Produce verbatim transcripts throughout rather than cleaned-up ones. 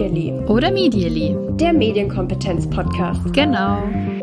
Medially. Oder Medially. Der Medienkompetenz-Podcast. Genau.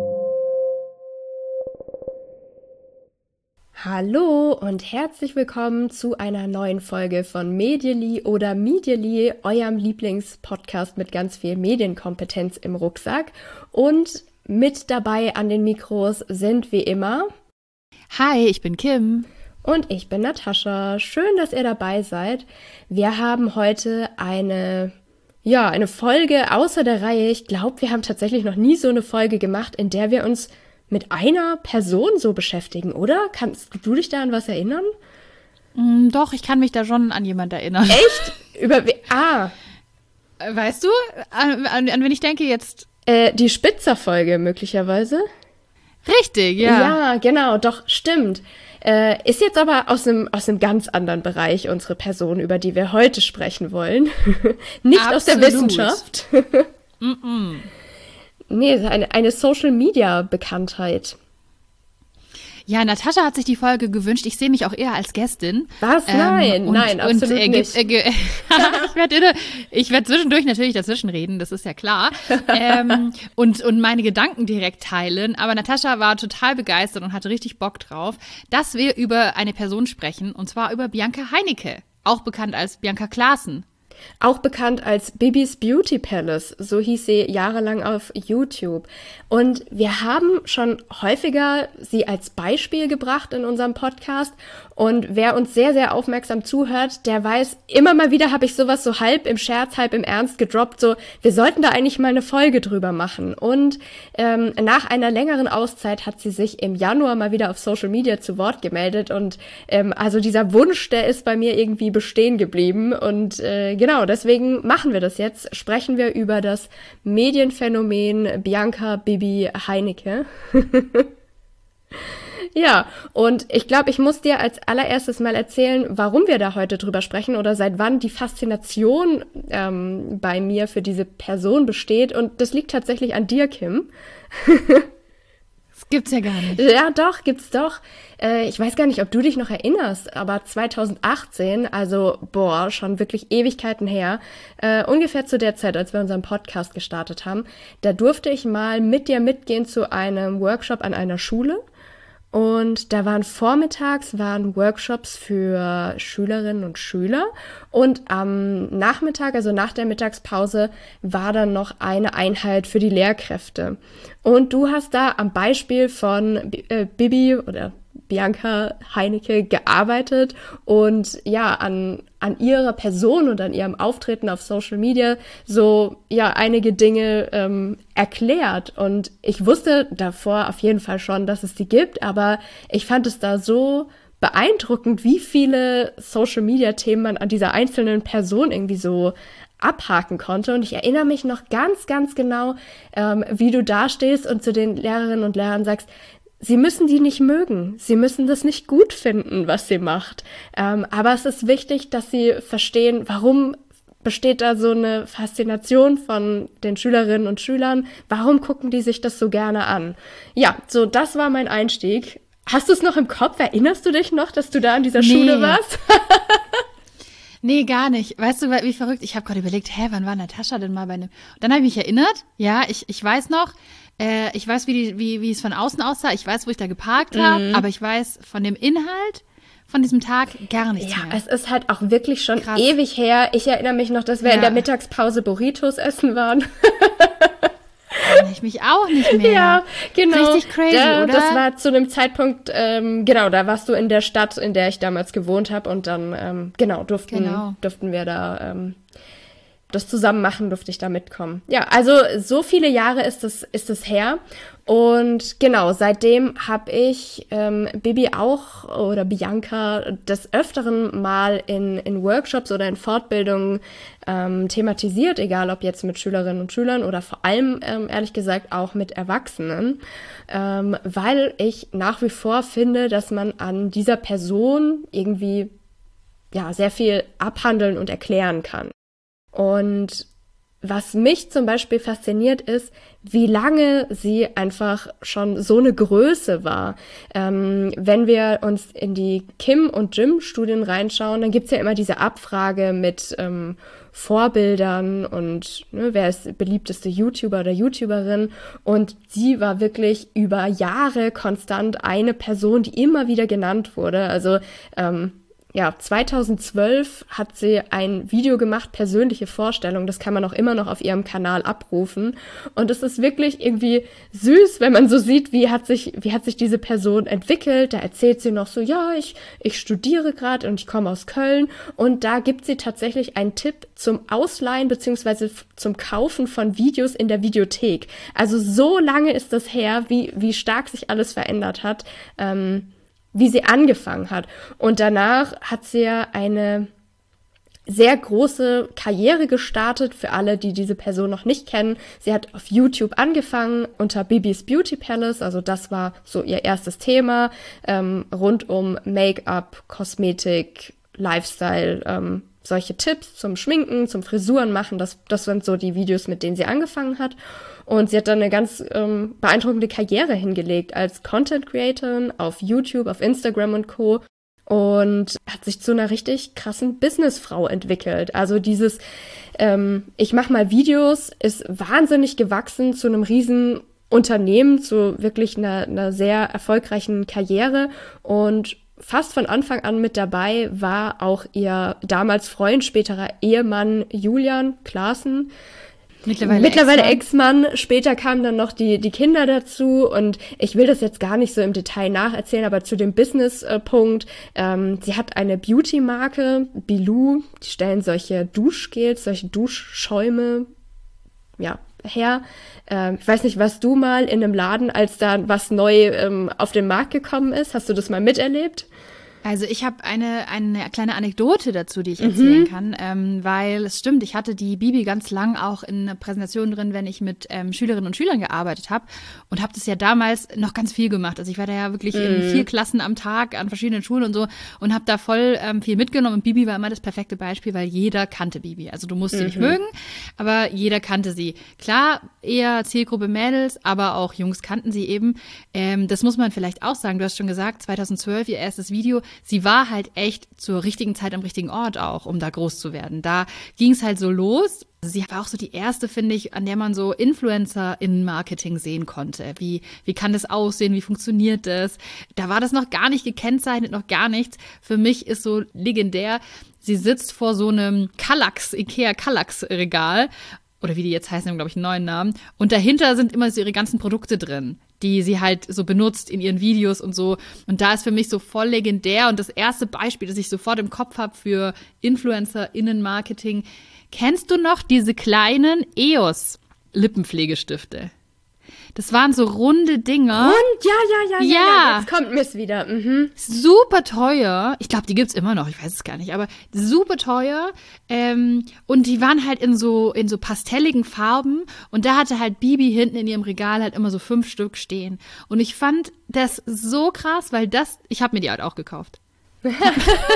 Hallo und herzlich willkommen zu einer neuen Folge von Medially oder Medially, eurem Lieblingspodcast mit ganz viel Medienkompetenz im Rucksack. Und mit dabei an den Mikros sind wie immer... Hi, ich bin Kim. Und ich bin Natascha. Schön, dass ihr dabei seid. Wir haben heute eine, ja, eine Folge außer der Reihe. Ich glaube, wir haben tatsächlich noch nie so eine Folge gemacht, in der wir uns mit einer Person so beschäftigen, oder? Kannst du dich da an was erinnern? Mm, doch, ich kann mich da schon an jemand erinnern. Echt? Über we- Ah. Weißt du, an, an, an wen ich denke jetzt? Äh, die Spitzer-Folge möglicherweise? Richtig, ja. Ja, genau, doch, stimmt. Äh, ist jetzt aber aus einem aus einem ganz anderen Bereich unsere Person, über die wir heute sprechen wollen. Nicht Absolut. Aus der Wissenschaft. Mm-mm. Nee, eine, eine Social-Media-Bekanntheit. Ja, Natascha hat sich die Folge gewünscht. Ich sehe mich auch eher als Gästin. Was? Ähm, nein, und, nein, absolut und, äh, nicht. Äh, ge- ich werde ich werd zwischendurch natürlich dazwischen reden, das ist ja klar. ähm, und, und meine Gedanken direkt teilen. Aber Natascha war total begeistert und hatte richtig Bock drauf, dass wir über eine Person sprechen. Und zwar über Bianca Heinecke, auch bekannt als Bianca Klaassen. Auch bekannt als Bibis Beauty Palace, so hieß sie jahrelang auf YouTube. Und wir haben schon häufiger sie als Beispiel gebracht in unserem Podcast. Und wer uns sehr, sehr aufmerksam zuhört, der weiß, immer mal wieder habe ich sowas so halb im Scherz, halb im Ernst gedroppt, so, wir sollten da eigentlich mal eine Folge drüber machen. Und ähm, nach einer längeren Auszeit hat sie sich im Januar mal wieder auf Social Media zu Wort gemeldet. Und ähm, also dieser Wunsch, der ist bei mir irgendwie bestehen geblieben. Und äh, genau, deswegen machen wir das jetzt. Sprechen wir über das Medienphänomen Bianca Bibi Heinecke. Ja, und ich glaube, ich muss dir als allererstes mal erzählen, warum wir da heute drüber sprechen oder seit wann die Faszination ähm, bei mir für diese Person besteht. Und das liegt tatsächlich an dir, Kim. Das gibt's ja gar nicht. Ja, doch, gibt's doch. Äh, ich weiß gar nicht, ob du dich noch erinnerst, aber zwanzig achtzehn, also boah, schon wirklich Ewigkeiten her, äh, ungefähr zu der Zeit, als wir unseren Podcast gestartet haben, da durfte ich mal mit dir mitgehen zu einem Workshop an einer Schule. Und da waren vormittags waren Workshops für Schülerinnen und Schüler und am Nachmittag, also nach der Mittagspause, war dann noch eine Einheit für die Lehrkräfte. Und du hast da am Beispiel von äh, Bibi oder Bianca Heinecke gearbeitet und ja, an, an ihrer Person und an ihrem Auftreten auf Social Media so, ja, einige Dinge ähm, erklärt. Und ich wusste davor auf jeden Fall schon, dass es die gibt, aber ich fand es da so beeindruckend, wie viele Social Media Themen man an dieser einzelnen Person irgendwie so abhaken konnte. Und ich erinnere mich noch ganz, ganz genau, ähm, wie du da stehst und zu den Lehrerinnen und Lehrern sagst, sie müssen die nicht mögen. Sie müssen das nicht gut finden, was sie macht. Ähm, aber es ist wichtig, dass sie verstehen, warum besteht da so eine Faszination von den Schülerinnen und Schülern. Warum gucken die sich das so gerne an? Ja, so das war mein Einstieg. Hast du es noch im Kopf? Erinnerst du dich noch, dass du da an dieser Nee. Schule warst? Nee, gar nicht. Weißt du, wie verrückt? Ich habe gerade überlegt, hä, wann war Natascha denn mal bei einem... Und dann habe ich mich erinnert, ja, ich, ich weiß noch, äh, ich weiß, wie, die, wie, wie es von außen aussah, ich weiß, wo ich da geparkt habe, Mhm. aber ich weiß von dem Inhalt von diesem Tag gar nichts Ja, mehr. es ist halt auch wirklich schon Krass. ewig her. Ich erinnere mich noch, dass wir Ja. in der Mittagspause Burritos essen waren. Erinnere ich mich auch nicht mehr. Ja, genau. Richtig crazy, da, oder? Das war zu einem Zeitpunkt, ähm, genau, da warst du in der Stadt, in der ich damals gewohnt habe und dann, ähm, genau, durften, Genau. durften wir da ähm, das zusammen machen, durfte ich da mitkommen. Ja, also so viele Jahre ist es ist es her und genau, seitdem habe ich ähm, Bibi auch oder Bianca des Öfteren mal in, in Workshops oder in Fortbildungen ähm, thematisiert, egal ob jetzt mit Schülerinnen und Schülern oder vor allem, ähm, ehrlich gesagt, auch mit Erwachsenen, ähm, weil ich nach wie vor finde, dass man an dieser Person irgendwie ja sehr viel abhandeln und erklären kann. Und was mich zum Beispiel fasziniert ist, wie lange sie einfach schon so eine Größe war. Ähm, wenn wir uns in die Kim- und Jim-Studien reinschauen, dann gibt's ja immer diese Abfrage mit ähm, Vorbildern und ne, wer ist beliebteste YouTuber oder YouTuberin. Und sie war wirklich über Jahre konstant eine Person, die immer wieder genannt wurde. Also ähm, ja, zweitausendzwölf hat sie ein Video gemacht, persönliche Vorstellung. Das kann man auch immer noch auf ihrem Kanal abrufen. Und es ist wirklich irgendwie süß, wenn man so sieht, wie hat sich, wie hat sich diese Person entwickelt. Da erzählt sie noch so, ja, ich, ich studiere gerade und ich komme aus Köln. Und da gibt sie tatsächlich einen Tipp zum Ausleihen beziehungsweise zum Kaufen von Videos in der Videothek. Also so lange ist das her, wie, wie stark sich alles verändert hat. Ähm, wie sie angefangen hat. Und danach hat sie ja eine sehr große Karriere gestartet, für alle, die diese Person noch nicht kennen. Sie hat auf YouTube angefangen unter Bibis Beauty Palace, also das war so ihr erstes Thema, ähm, rund um Make-up, Kosmetik, Lifestyle, ähm, solche Tipps zum Schminken, zum Frisuren machen, das, das sind so die Videos, mit denen sie angefangen hat. Und sie hat dann eine ganz ähm, beeindruckende Karriere hingelegt als Content-Creatorin auf YouTube, auf Instagram und Co. Und hat sich zu einer richtig krassen Businessfrau entwickelt. Also dieses, ähm, ich mache mal Videos, ist wahnsinnig gewachsen zu einem riesen Unternehmen, zu wirklich einer, einer sehr erfolgreichen Karriere. Und fast von Anfang an mit dabei war auch ihr damals Freund, späterer Ehemann Julian Klaassen. Mittlerweile, Mittlerweile Ex-Mann. Ex-Mann. Später kamen dann noch die, die Kinder dazu. Und ich will das jetzt gar nicht so im Detail nacherzählen, aber zu dem Business-Punkt. Ähm, sie hat eine Beauty-Marke, Bilou. Die stellen solche Duschgels, solche Duschschäume, ja, her. Ähm, ich weiß nicht, was du mal in einem Laden, als da was neu ähm, auf den Markt gekommen ist, hast du das mal miterlebt? Also ich habe eine, eine kleine Anekdote dazu, die ich erzählen mhm. kann, ähm, weil es stimmt, ich hatte die Bibi ganz lang auch in Präsentationen drin, wenn ich mit ähm, Schülerinnen und Schülern gearbeitet habe und habe das ja damals noch ganz viel gemacht. Also ich war da ja wirklich mhm. in vier Klassen am Tag an verschiedenen Schulen und so und habe da voll ähm, viel mitgenommen und Bibi war immer das perfekte Beispiel, weil jeder kannte Bibi. Also du musst sie mhm. nicht mögen, aber jeder kannte sie. Klar, eher Zielgruppe Mädels, aber auch Jungs kannten sie eben. Ähm, das muss man vielleicht auch sagen, du hast schon gesagt, zweitausendzwölf ihr erstes Video. Sie war halt echt zur richtigen Zeit am richtigen Ort auch, um da groß zu werden. Da ging es halt so los. Sie war auch so die erste, finde ich, an der man so Influencer in Marketing sehen konnte. Wie, wie kann das aussehen? Wie funktioniert das? Da war das noch gar nicht gekennzeichnet, noch gar nichts. Für mich ist so legendär, sie sitzt vor so einem Kallax, Ikea Kallax-Regal. Oder wie die jetzt heißen, haben, glaube ich, einen neuen Namen. Und dahinter sind immer so ihre ganzen Produkte drin, die sie halt so benutzt in ihren Videos und so. Und da ist für mich so voll legendär. Und das erste Beispiel, das ich sofort im Kopf habe für InfluencerInnen-Marketing. Kennst du noch diese kleinen E O S-Lippenpflegestifte? Das waren so runde Dinger. Rund? Ja, ja, ja, ja. ja. Jetzt kommt mir's wieder. Mhm. Super teuer. Ich glaube, die gibt's immer noch. Ich weiß es gar nicht. Aber super teuer. Ähm, und die waren halt in so, in so pastelligen Farben. Und da hatte halt Bibi hinten in ihrem Regal halt immer so fünf Stück stehen. Und ich fand das so krass, weil das, ich habe mir die halt auch gekauft. ich habe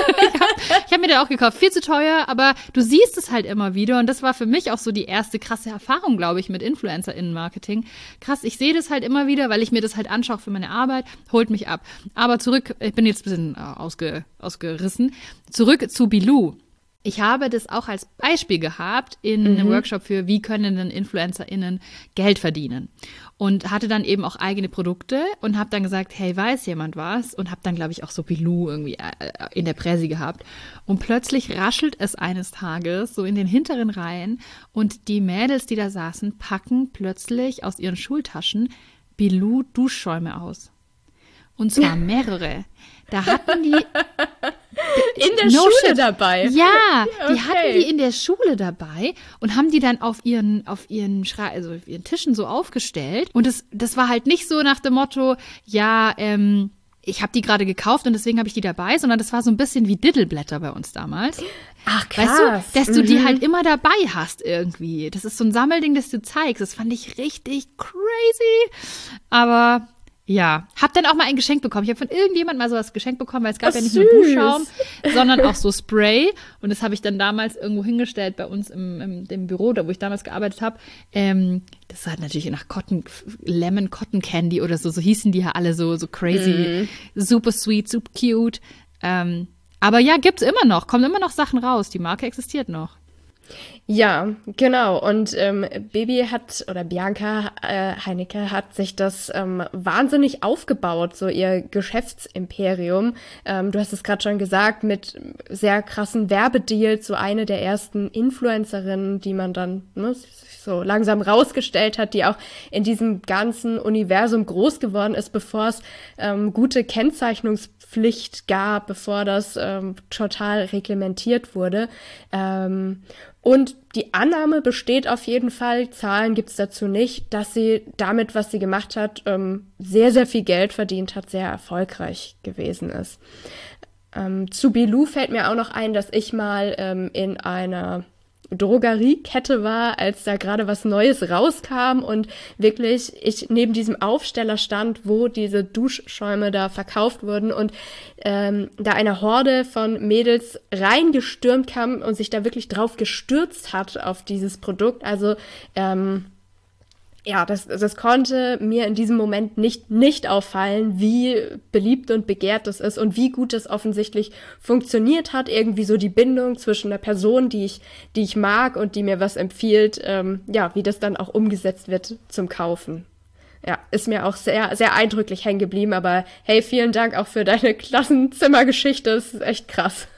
hab mir den auch gekauft. Viel zu teuer, aber du siehst es halt immer wieder. Und das war für mich auch so die erste krasse Erfahrung, glaube ich, mit InfluencerInnen-Marketing. Krass, ich sehe das halt immer wieder, weil ich mir das halt anschaue für meine Arbeit. Holt mich ab. Aber zurück, ich bin jetzt ein bisschen äh, ausge, ausgerissen. Zurück zu Bilou. Ich habe das auch als Beispiel gehabt in mhm. einem Workshop für, wie können denn InfluencerInnen Geld verdienen. Und hatte dann eben auch eigene Produkte und habe dann gesagt, hey, weiß jemand was? Und habe dann, glaube ich, auch so Bilou irgendwie in der Präsi gehabt. Und plötzlich raschelt es eines Tages so in den hinteren Reihen und die Mädels, die da saßen, packen plötzlich aus ihren Schultaschen Bilou Duschschäume aus. Und zwar mehrere. Da hatten die in der no Schule shit. dabei. Ja, die okay. hatten die in der Schule dabei und haben die dann auf ihren auf ihren Schra- also auf ihren Tischen so aufgestellt und das das war halt nicht so nach dem Motto, ja, ähm ich habe die gerade gekauft und deswegen habe ich die dabei, sondern das war so ein bisschen wie Diddleblätter bei uns damals. Ach krass. Weißt du, dass du mhm. die halt immer dabei hast irgendwie. Das ist so ein Sammelding, das du zeigst. Das fand ich richtig crazy. Aber Ja, hab dann auch mal ein Geschenk bekommen. Ich habe von irgendjemandem mal sowas geschenkt bekommen, weil es gab oh, ja nicht süß. nur Duschschaum, sondern auch so Spray. Und das habe ich dann damals irgendwo hingestellt bei uns im, im dem Büro, da wo ich damals gearbeitet habe. Ähm, das sah natürlich nach Cotton, Lemon Cotton Candy oder so. So hießen die ja alle so, so crazy, mm. super sweet, super cute. Ähm, aber ja, gibt's immer noch, kommen immer noch Sachen raus. Die Marke existiert noch. Ja, genau. Und ähm, Bibi hat, oder Bianca äh, Heinicke hat sich das ähm, wahnsinnig aufgebaut, so ihr Geschäftsimperium. Ähm, du hast es gerade schon gesagt, mit sehr krassen Werbedeals, so eine der ersten Influencerinnen, die man dann ne, so langsam rausgestellt hat, die auch in diesem ganzen Universum groß geworden ist, bevor es ähm, gute Kennzeichnungspflicht gab, bevor das ähm, total reglementiert wurde. Ähm, Und die Annahme besteht auf jeden Fall, Zahlen gibt's dazu nicht, dass sie damit, was sie gemacht hat, ähm, sehr, sehr viel Geld verdient hat, sehr erfolgreich gewesen ist. Ähm, zu Bilou fällt mir auch noch ein, dass ich mal ähm, in einer Drogeriekette war, als da gerade was Neues rauskam und wirklich ich neben diesem Aufsteller stand, wo diese Duschschäume da verkauft wurden und ähm, da eine Horde von Mädels reingestürmt kam und sich da wirklich drauf gestürzt hat auf dieses Produkt. Also ähm, ja, das, das konnte mir in diesem Moment nicht, nicht auffallen, wie beliebt und begehrt das ist und wie gut das offensichtlich funktioniert hat. Irgendwie so die Bindung zwischen der Person, die ich, die ich mag und die mir was empfiehlt, ähm, ja, wie das dann auch umgesetzt wird zum Kaufen. Ja, ist mir auch sehr, sehr eindrücklich hängen geblieben, aber hey, vielen Dank auch für deine Klassenzimmergeschichte, das ist echt krass.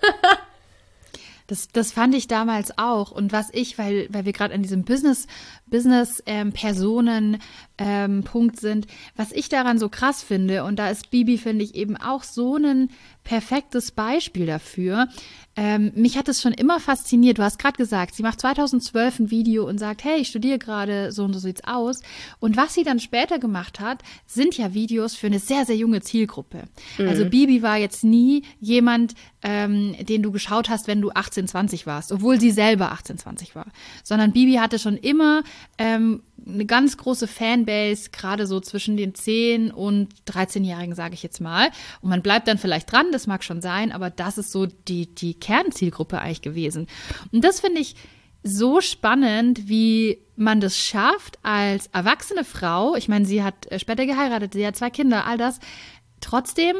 Das, das fand ich damals auch. Und was ich, weil, weil wir gerade an diesem Business, Business ähm, Personen ähm, Punkt sind, was ich daran so krass finde, und da ist Bibi, finde ich, eben auch so ein perfektes Beispiel dafür. Ähm, mich hat es schon immer fasziniert. Du hast gerade gesagt, sie macht zweitausendzwölf ein Video und sagt, hey, ich studiere gerade, so und so sieht's aus. Und was sie dann später gemacht hat, sind ja Videos für eine sehr, sehr junge Zielgruppe. Mhm. Also Bibi war jetzt nie jemand, ähm, den du geschaut hast, wenn du achtzehn, zwanzig warst, obwohl sie selber achtzehn, zwanzig war. Sondern Bibi hatte schon immer ähm, eine ganz große Fanbase, gerade so zwischen den zehn- und dreizehnjährigen, sage ich jetzt mal. Und man bleibt dann vielleicht dran, das mag schon sein, aber das ist so die, die Kernzielgruppe eigentlich gewesen. Und das finde ich so spannend, wie man das schafft als erwachsene Frau, ich meine, sie hat später geheiratet, sie hat zwei Kinder, all das, trotzdem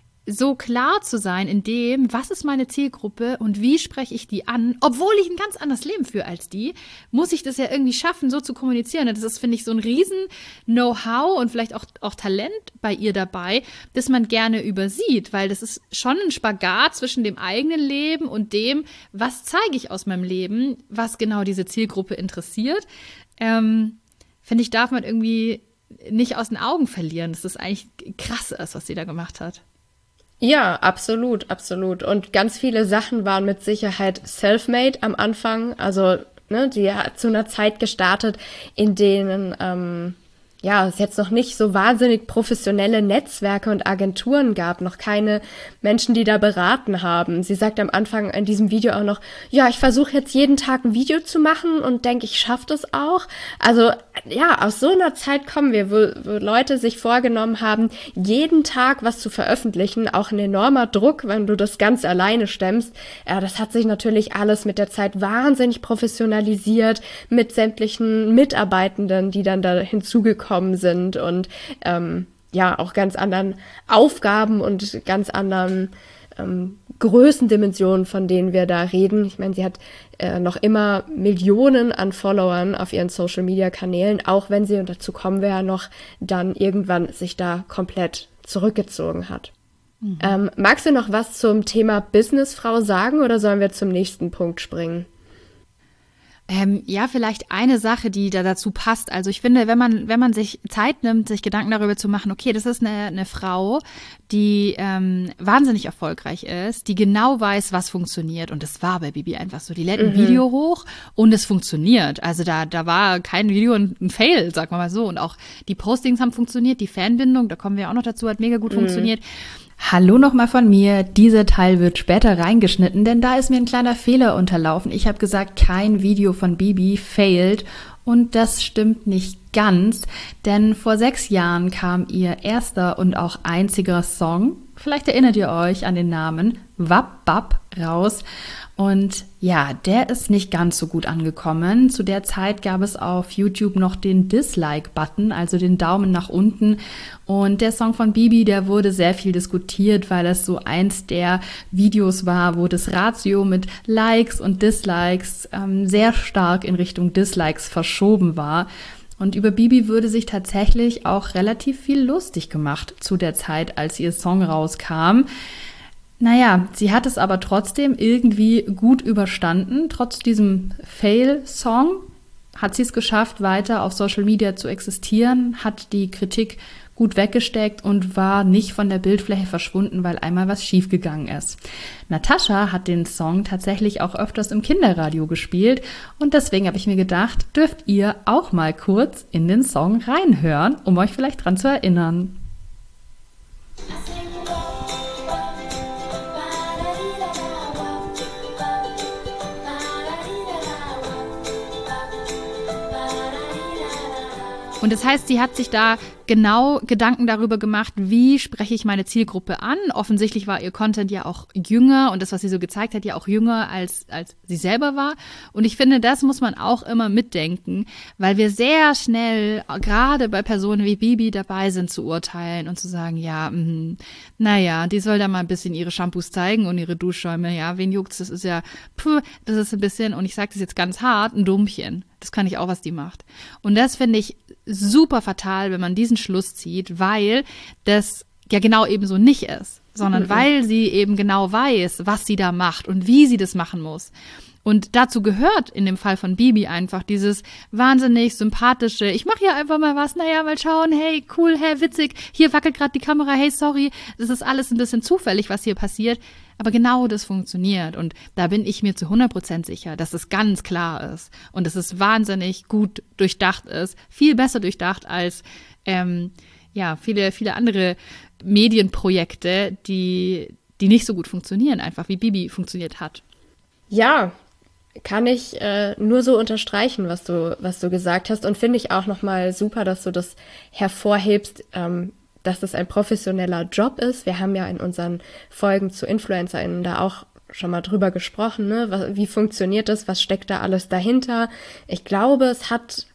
so klar zu sein in dem, was ist meine Zielgruppe und wie spreche ich die an, obwohl ich ein ganz anderes Leben führe als die, muss ich das ja irgendwie schaffen, so zu kommunizieren. Und das ist, finde ich, so ein riesen Know-how und vielleicht auch, auch Talent bei ihr dabei, das man gerne übersieht, weil das ist schon ein Spagat zwischen dem eigenen Leben und dem, was zeige ich aus meinem Leben, was genau diese Zielgruppe interessiert. Ähm, finde ich, darf man irgendwie nicht aus den Augen verlieren, dass das eigentlich krass ist, was sie da gemacht hat. Ja, absolut, absolut. Und ganz viele Sachen waren mit Sicherheit self-made am Anfang. Also, ne, die hat zu einer Zeit gestartet, in denen, ähm, ja, es jetzt noch nicht so wahnsinnig professionelle Netzwerke und Agenturen gab, noch keine Menschen, die da beraten haben. Sie sagt am Anfang in diesem Video auch noch, ja, ich versuche jetzt jeden Tag ein Video zu machen und denke, ich schaffe das auch. Also ja, aus so einer Zeit kommen wir, wo, wo Leute sich vorgenommen haben, jeden Tag was zu veröffentlichen, auch ein enormer Druck, wenn du das ganz alleine stemmst. Ja, das hat sich natürlich alles mit der Zeit wahnsinnig professionalisiert, mit sämtlichen Mitarbeitenden, die dann da hinzugekommen sind und ähm, ja, auch ganz anderen Aufgaben und ganz anderen ähm, Größendimensionen, von denen wir da reden. Ich meine, sie hat äh, noch immer Millionen an Followern auf ihren Social-Media-Kanälen, auch wenn sie, und dazu kommen wir ja noch, dann irgendwann sich da komplett zurückgezogen hat. Mhm. Ähm, magst du noch was zum Thema Businessfrau sagen oder sollen wir zum nächsten Punkt springen? Ähm, ja, vielleicht eine Sache, die da dazu passt. Also ich finde, wenn man wenn man sich Zeit nimmt, sich Gedanken darüber zu machen, okay, das ist eine, eine Frau, die ähm, wahnsinnig erfolgreich ist, die genau weiß, was funktioniert. Und das war bei Bibi einfach so. Die lädt ein mhm. Video hoch und es funktioniert. Also da da war kein Video ein, ein Fail, sagen wir mal so. Und auch die Postings haben funktioniert, die Fanbindung, da kommen wir auch noch dazu, hat mega gut mhm. funktioniert. Hallo nochmal von mir, dieser Teil wird später reingeschnitten, denn da ist mir ein kleiner Fehler unterlaufen. Ich habe gesagt, kein Video von Bibi failed Und das stimmt nicht ganz, denn vor sechs Jahren kam ihr erster und auch einziger Song, vielleicht erinnert ihr euch an den Namen, Wap Bap, raus. Und ja, der ist nicht ganz so gut angekommen. Zu der Zeit gab es auf YouTube noch den Dislike-Button, also den Daumen nach unten. Und der Song von Bibi, der wurde sehr viel diskutiert, weil es so eins der Videos war, wo das Ratio mit Likes und Dislikes ähm, sehr stark in Richtung Dislikes verschoben war. Und über Bibi wurde sich tatsächlich auch relativ viel lustig gemacht zu der Zeit, als ihr Song rauskam. Naja, sie hat es aber trotzdem irgendwie gut überstanden. Trotz diesem Fail-Song hat sie es geschafft, weiter auf Social Media zu existieren, hat die Kritik gut weggesteckt und war nicht von der Bildfläche verschwunden, weil einmal was schiefgegangen ist. Natascha hat den Song tatsächlich auch öfters im Kinderradio gespielt und deswegen habe ich mir gedacht, dürft ihr auch mal kurz in den Song reinhören, um euch vielleicht dran zu erinnern. Und das heißt, sie hat sich da genau Gedanken darüber gemacht, wie spreche ich meine Zielgruppe an. Offensichtlich war ihr Content ja auch jünger und das, was sie so gezeigt hat, ja auch jünger, als, als sie selber war. Und ich finde, das muss man auch immer mitdenken, weil wir sehr schnell, gerade bei Personen wie Bibi, dabei sind zu urteilen und zu sagen, ja, mh, naja, die soll da mal ein bisschen ihre Shampoos zeigen und ihre Duschschäume. Ja, wen juckt's? Das ist ja, puh, das ist ein bisschen, und ich sage das jetzt ganz hart, ein Dummchen. Das kann ich auch, was die macht. Und das finde ich super fatal, wenn man diesen Schluss zieht, weil das ja genau eben so nicht ist, sondern mhm. weil sie eben genau weiß, was sie da macht und wie sie das machen muss. Und dazu gehört in dem Fall von Bibi einfach dieses wahnsinnig sympathische, ich mache hier einfach mal was, naja, mal schauen, hey, cool, hey, witzig, hier wackelt gerade die Kamera, hey, sorry, das ist alles ein bisschen zufällig, was hier passiert. Aber genau das funktioniert und da bin ich mir zu hundert Prozent sicher, dass es ganz klar ist und dass es wahnsinnig gut durchdacht ist, viel besser durchdacht als ähm, ja viele viele andere Medienprojekte, die die nicht so gut funktionieren, einfach wie Bibi funktioniert hat. Ja, kann ich äh, nur so unterstreichen, was du was du gesagt hast und finde ich auch nochmal super, dass du das hervorhebst. Ähm, dass es ein professioneller Job ist. Wir haben ja in unseren Folgen zu InfluencerInnen da auch schon mal drüber gesprochen, ne? Wie funktioniert das? Was steckt da alles dahinter? Ich glaube, es hat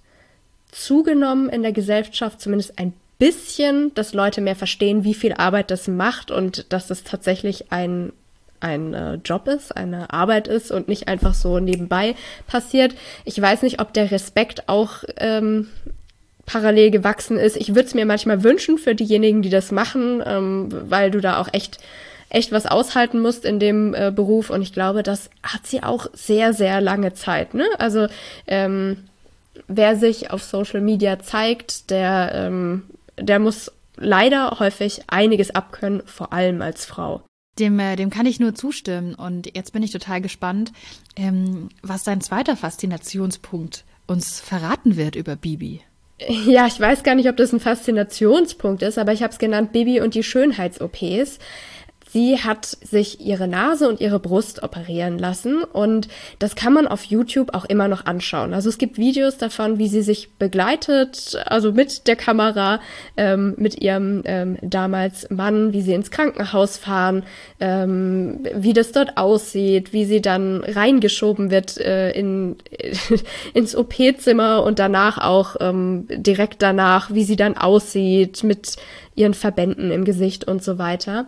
zugenommen in der Gesellschaft zumindest ein bisschen, dass Leute mehr verstehen, wie viel Arbeit das macht und dass es tatsächlich ein ein äh, Job ist, eine Arbeit ist und nicht einfach so nebenbei passiert. Ich weiß nicht, ob der Respekt auch ähm, parallel gewachsen ist. Ich würde es mir manchmal wünschen für diejenigen, die das machen, ähm, weil du da auch echt echt was aushalten musst in dem äh, Beruf und ich glaube, das hat sie auch sehr, sehr lange Zeit, ne? Also ähm, wer sich auf Social Media zeigt, der, ähm, der muss leider häufig einiges abkönnen, vor allem als Frau. Dem, äh, dem kann ich nur zustimmen und jetzt bin ich total gespannt, ähm, was dein zweiter Faszinationspunkt uns verraten wird über Bibi. Ja, ich weiß gar nicht, ob das ein Faszinationspunkt ist, aber ich habe es genannt, Bibi und die Schönheits-O Ps. Sie hat sich ihre Nase und ihre Brust operieren lassen und das kann man auf YouTube auch immer noch anschauen. Also es gibt Videos davon, wie sie sich begleitet, also mit der Kamera, ähm, mit ihrem ähm, damals Mann, wie sie ins Krankenhaus fahren, ähm, wie das dort aussieht, wie sie dann reingeschoben wird äh, in, ins O P-Zimmer und danach auch ähm, direkt danach, wie sie dann aussieht mit ihren Verbänden im Gesicht und so weiter.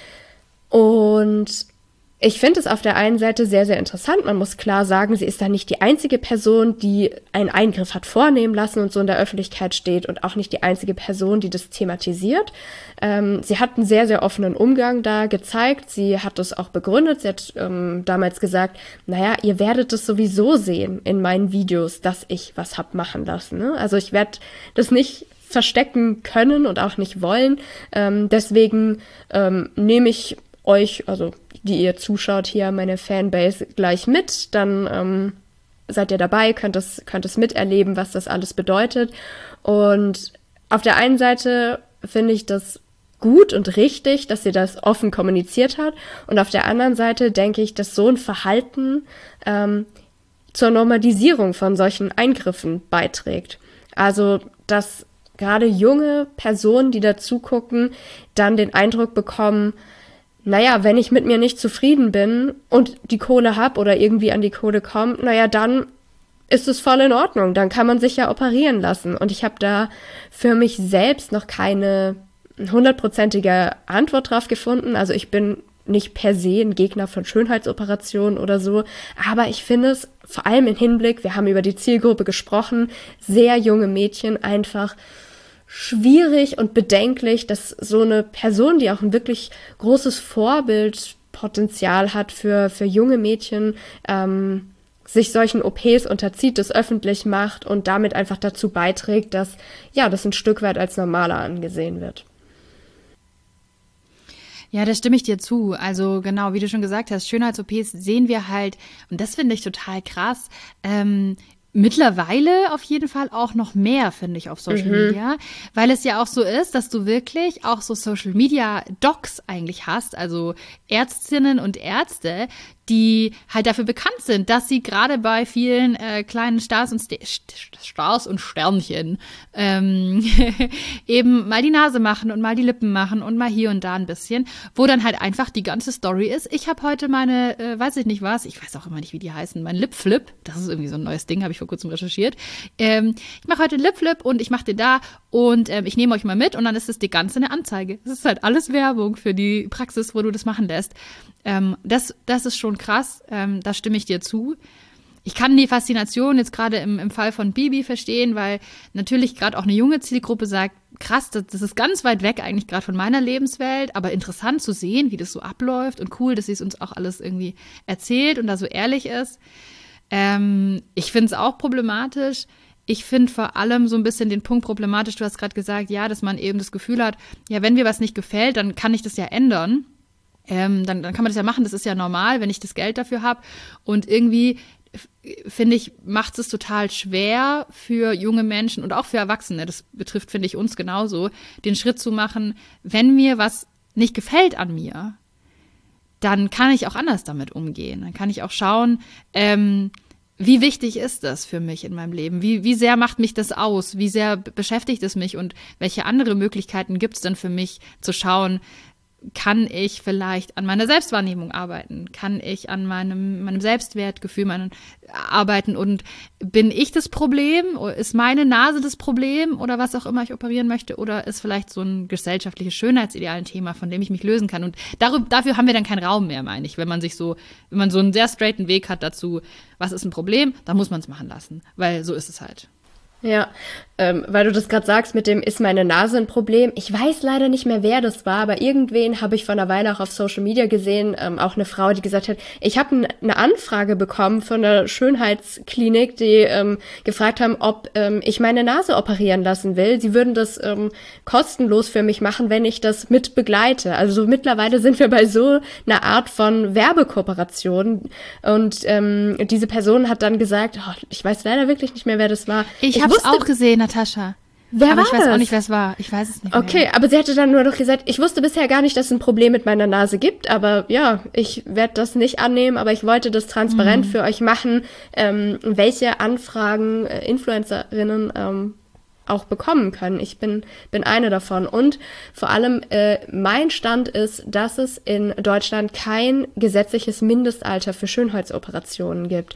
Und ich finde es auf der einen Seite sehr, sehr interessant. Man muss klar sagen, sie ist da nicht die einzige Person, die einen Eingriff hat vornehmen lassen und so in der Öffentlichkeit steht und auch nicht die einzige Person, die das thematisiert. Ähm, sie hat einen sehr, sehr offenen Umgang da gezeigt. Sie hat das auch begründet. Sie hat ähm, damals gesagt, naja, ihr werdet es sowieso sehen in meinen Videos, dass ich was hab machen lassen. Ne? Also ich werde das nicht verstecken können und auch nicht wollen. Ähm, deswegen ähm, nehme ich euch, also die ihr zuschaut hier, meine Fanbase, gleich mit, dann ähm, seid ihr dabei, könnt es, könnt es miterleben, was das alles bedeutet. Und auf der einen Seite finde ich das gut und richtig, dass sie das offen kommuniziert hat. Und auf der anderen Seite denke ich, dass so ein Verhalten ähm, zur Normalisierung von solchen Eingriffen beiträgt. Also, dass gerade junge Personen, die dazu gucken, dann den Eindruck bekommen, naja, wenn ich mit mir nicht zufrieden bin und die Kohle hab oder irgendwie an die Kohle komme, naja, dann ist es voll in Ordnung. Dann kann man sich ja operieren lassen. Und ich habe da für mich selbst noch keine hundertprozentige Antwort drauf gefunden. Also ich bin nicht per se ein Gegner von Schönheitsoperationen oder so, aber ich finde es vor allem im Hinblick, wir haben über die Zielgruppe gesprochen, sehr junge Mädchen einfach schwierig und bedenklich, dass so eine Person, die auch ein wirklich großes Vorbildpotenzial hat für, für junge Mädchen, ähm, sich solchen O Ps unterzieht, das öffentlich macht und damit einfach dazu beiträgt, dass ja, das ein Stück weit als normaler angesehen wird. Ja, da stimme ich dir zu. Also genau, wie du schon gesagt hast, Schönheits-O Ps sehen wir halt, und das finde ich total krass, ähm, mittlerweile auf jeden Fall auch noch mehr, finde ich, auf Social Mhm. Media, weil es ja auch so ist, dass du wirklich auch so Social Media Docs eigentlich hast, also Ärztinnen und Ärzte, die halt dafür bekannt sind, dass sie gerade bei vielen äh, kleinen Stars und Ste- St- Stars und Sternchen ähm, eben mal die Nase machen und mal die Lippen machen und mal hier und da ein bisschen, wo dann halt einfach die ganze Story ist. Ich habe heute meine, äh, weiß ich nicht was, ich weiß auch immer nicht, wie die heißen, mein Lipflip, das ist irgendwie so ein neues Ding, habe ich vor kurzem recherchiert. Ähm, ich mache heute einen Lipflip und ich mache den da und ähm, ich nehme euch mal mit und dann ist es die ganze eine Anzeige. Das ist halt alles Werbung für die Praxis, wo du das machen lässt. Ähm, das, das ist schon krass, ähm, da stimme ich dir zu. Ich kann die Faszination jetzt gerade im, im Fall von Bibi verstehen, weil natürlich gerade auch eine junge Zielgruppe sagt, krass, das, das ist ganz weit weg eigentlich gerade von meiner Lebenswelt, aber interessant zu sehen, wie das so abläuft und cool, dass sie es uns auch alles irgendwie erzählt und da so ehrlich ist. Ähm, ich finde es auch problematisch. Ich finde vor allem so ein bisschen den Punkt problematisch, du hast gerade gesagt, ja, dass man eben das Gefühl hat, ja, wenn mir was nicht gefällt, dann kann ich das ja ändern. Ähm, dann, dann kann man das ja machen, das ist ja normal, wenn ich das Geld dafür habe. Und irgendwie, f- finde ich, macht es total schwer für junge Menschen und auch für Erwachsene, das betrifft, finde ich, uns genauso, den Schritt zu machen, wenn mir was nicht gefällt an mir, dann kann ich auch anders damit umgehen. Dann kann ich auch schauen, ähm, wie wichtig ist das für mich in meinem Leben? Wie, wie sehr macht mich das aus? Wie sehr b- beschäftigt es mich? Und welche andere Möglichkeiten gibt es denn für mich zu schauen, kann ich vielleicht an meiner Selbstwahrnehmung arbeiten? Kann ich an meinem, meinem Selbstwertgefühl meinen, arbeiten? Und bin ich das Problem? Oder ist meine Nase das Problem? Oder was auch immer ich operieren möchte? Oder ist vielleicht so ein gesellschaftliches Schönheitsideal ein Thema, von dem ich mich lösen kann? Und darüber, dafür haben wir dann keinen Raum mehr, meine ich. Wenn man sich so, wenn man so einen sehr straighten Weg hat dazu, was ist ein Problem, dann muss man es machen lassen. Weil so ist es halt. Ja, ähm, weil du das gerade sagst mit dem, ist meine Nase ein Problem? Ich weiß leider nicht mehr, wer das war, aber irgendwen habe ich vor einer Weile auch auf Social Media gesehen, ähm, auch eine Frau, die gesagt hat, ich habe n- eine Anfrage bekommen von einer Schönheitsklinik, die ähm, gefragt haben, ob ähm, ich meine Nase operieren lassen will. Sie würden das ähm, kostenlos für mich machen, wenn ich das mit begleite. Also so mittlerweile sind wir bei so einer Art von Werbekooperation und ähm, diese Person hat dann gesagt, oh, ich weiß leider wirklich nicht mehr, wer das war. Ich, ich habe es auch gesehen, Natascha. Wer aber war ich weiß das? auch nicht, wer es war. Ich weiß es nicht Okay, mehr. aber sie hatte dann nur noch gesagt, ich wusste bisher gar nicht, dass es ein Problem mit meiner Nase gibt, aber ja, ich werde das nicht annehmen, aber ich wollte das transparent Mhm. für euch machen, ähm, welche Anfragen äh, Influencerinnen ähm, auch bekommen können. Ich bin bin eine davon. Und vor allem äh, mein Stand ist, dass es in Deutschland kein gesetzliches Mindestalter für Schönheitsoperationen gibt.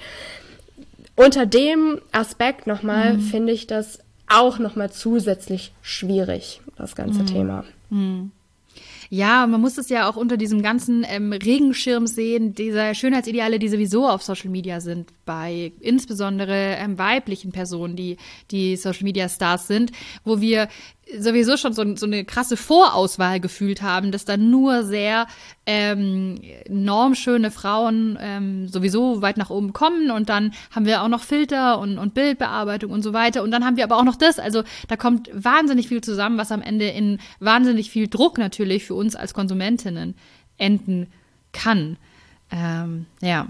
Unter dem Aspekt nochmal Mhm. finde ich das auch nochmal zusätzlich schwierig, das ganze Thema. Mhm. Ja, man muss es ja auch unter diesem ganzen ähm, Regenschirm sehen, dieser Schönheitsideale, die sowieso auf Social Media sind, bei insbesondere ähm, weiblichen Personen, die die Social Media Stars sind, wo wir sowieso schon so, so eine krasse Vorauswahl gefühlt haben, dass da nur sehr ähm, normschöne Frauen ähm, sowieso weit nach oben kommen und dann haben wir auch noch Filter und, und Bildbearbeitung und so weiter und dann haben wir aber auch noch das, also da kommt wahnsinnig viel zusammen, was am Ende in wahnsinnig viel Druck natürlich für uns als Konsumentinnen enden kann. Ähm, ja.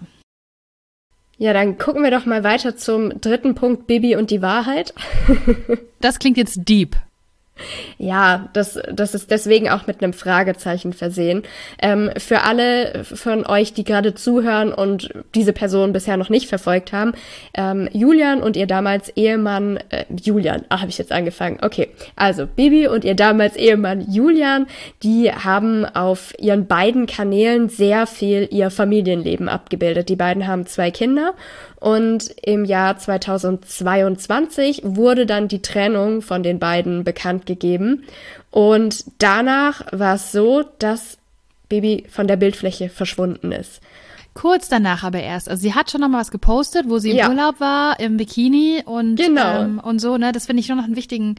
Ja, dann gucken wir doch mal weiter zum dritten Punkt, Bibi und die Wahrheit. Das klingt jetzt deep. Ja, das, das ist deswegen auch mit einem Fragezeichen versehen. Ähm, für alle von euch, die gerade zuhören und diese Person bisher noch nicht verfolgt haben, ähm, Julian und ihr damals Ehemann, äh, Julian, ach, habe ich jetzt angefangen, okay, also Bibi und ihr damals Ehemann Julian, die haben auf ihren beiden Kanälen sehr viel ihr Familienleben abgebildet. Die beiden haben zwei Kinder. Und im Jahr zweitausendzweiundzwanzig wurde dann die Trennung von den beiden bekannt gegeben. Und danach war es so, dass Bibi von der Bildfläche verschwunden ist. Kurz danach aber erst. Also sie hat schon noch mal was gepostet, wo sie im Ja. Urlaub war, im Bikini und, Genau. ähm, und so. Ne, das finde ich schon noch einen wichtigen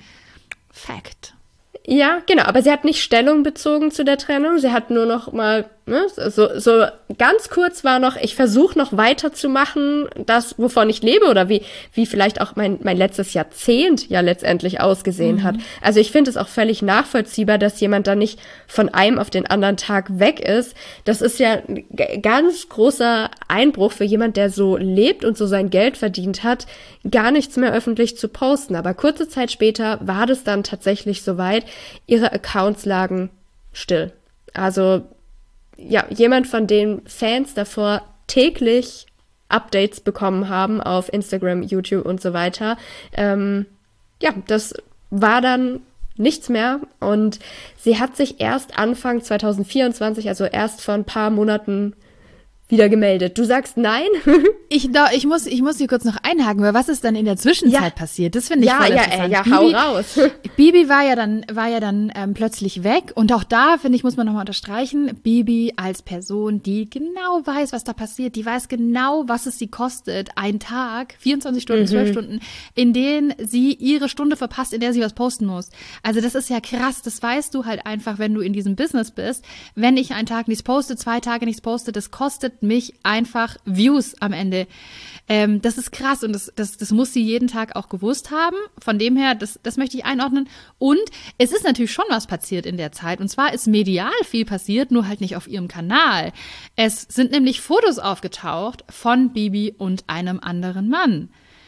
Fact. Ja, genau, aber sie hat nicht Stellung bezogen zu der Trennung. Sie hat nur noch mal, ne, so, so ganz kurz war noch, ich versuche noch weiterzumachen, das, wovon ich lebe oder wie, wie vielleicht auch mein, mein letztes Jahrzehnt ja letztendlich ausgesehen mhm. hat. Also ich finde es auch völlig nachvollziehbar, dass jemand da nicht von einem auf den anderen Tag weg ist. Das ist ja ein g- ganz großer Einbruch für jemand, der so lebt und so sein Geld verdient hat, gar nichts mehr öffentlich zu posten. Aber kurze Zeit später war das dann tatsächlich soweit. Ihre Accounts lagen still. Also ja, jemand, von dem Fans davor täglich Updates bekommen haben auf Instagram, YouTube und so weiter. Ähm, ja, das war dann nichts mehr und sie hat sich erst Anfang zwanzig vierundzwanzig, also erst vor ein paar Monaten, wieder gemeldet. Du sagst nein? Ich, da, ich, muss, ich muss hier kurz noch einhaken, weil was ist dann in der Zwischenzeit Ja. passiert? Das finde ich Ja, voll ja, interessant. äh, ja, Bibi, hau raus. Bibi war ja dann, war ja dann ähm, plötzlich weg und auch da, finde ich, muss man nochmal unterstreichen, Bibi als Person, die genau weiß, was da passiert, die weiß genau, was es sie kostet, ein Tag, vierundzwanzig Stunden, zwölf Mhm. Stunden, in denen sie ihre Stunde verpasst, in der sie was posten muss. Also das ist ja krass, das weißt du halt einfach, wenn du in diesem Business bist. Wenn ich einen Tag nichts poste, zwei Tage nichts poste, das kostet mich einfach Views am Ende. Ähm, das ist krass und das, das, das muss sie jeden Tag auch gewusst haben. Von dem her, das, das möchte ich einordnen. Und es ist natürlich schon was passiert in der Zeit. Und zwar ist medial viel passiert, nur halt nicht auf ihrem Kanal. Es sind nämlich Fotos aufgetaucht von Bibi und einem anderen Mann.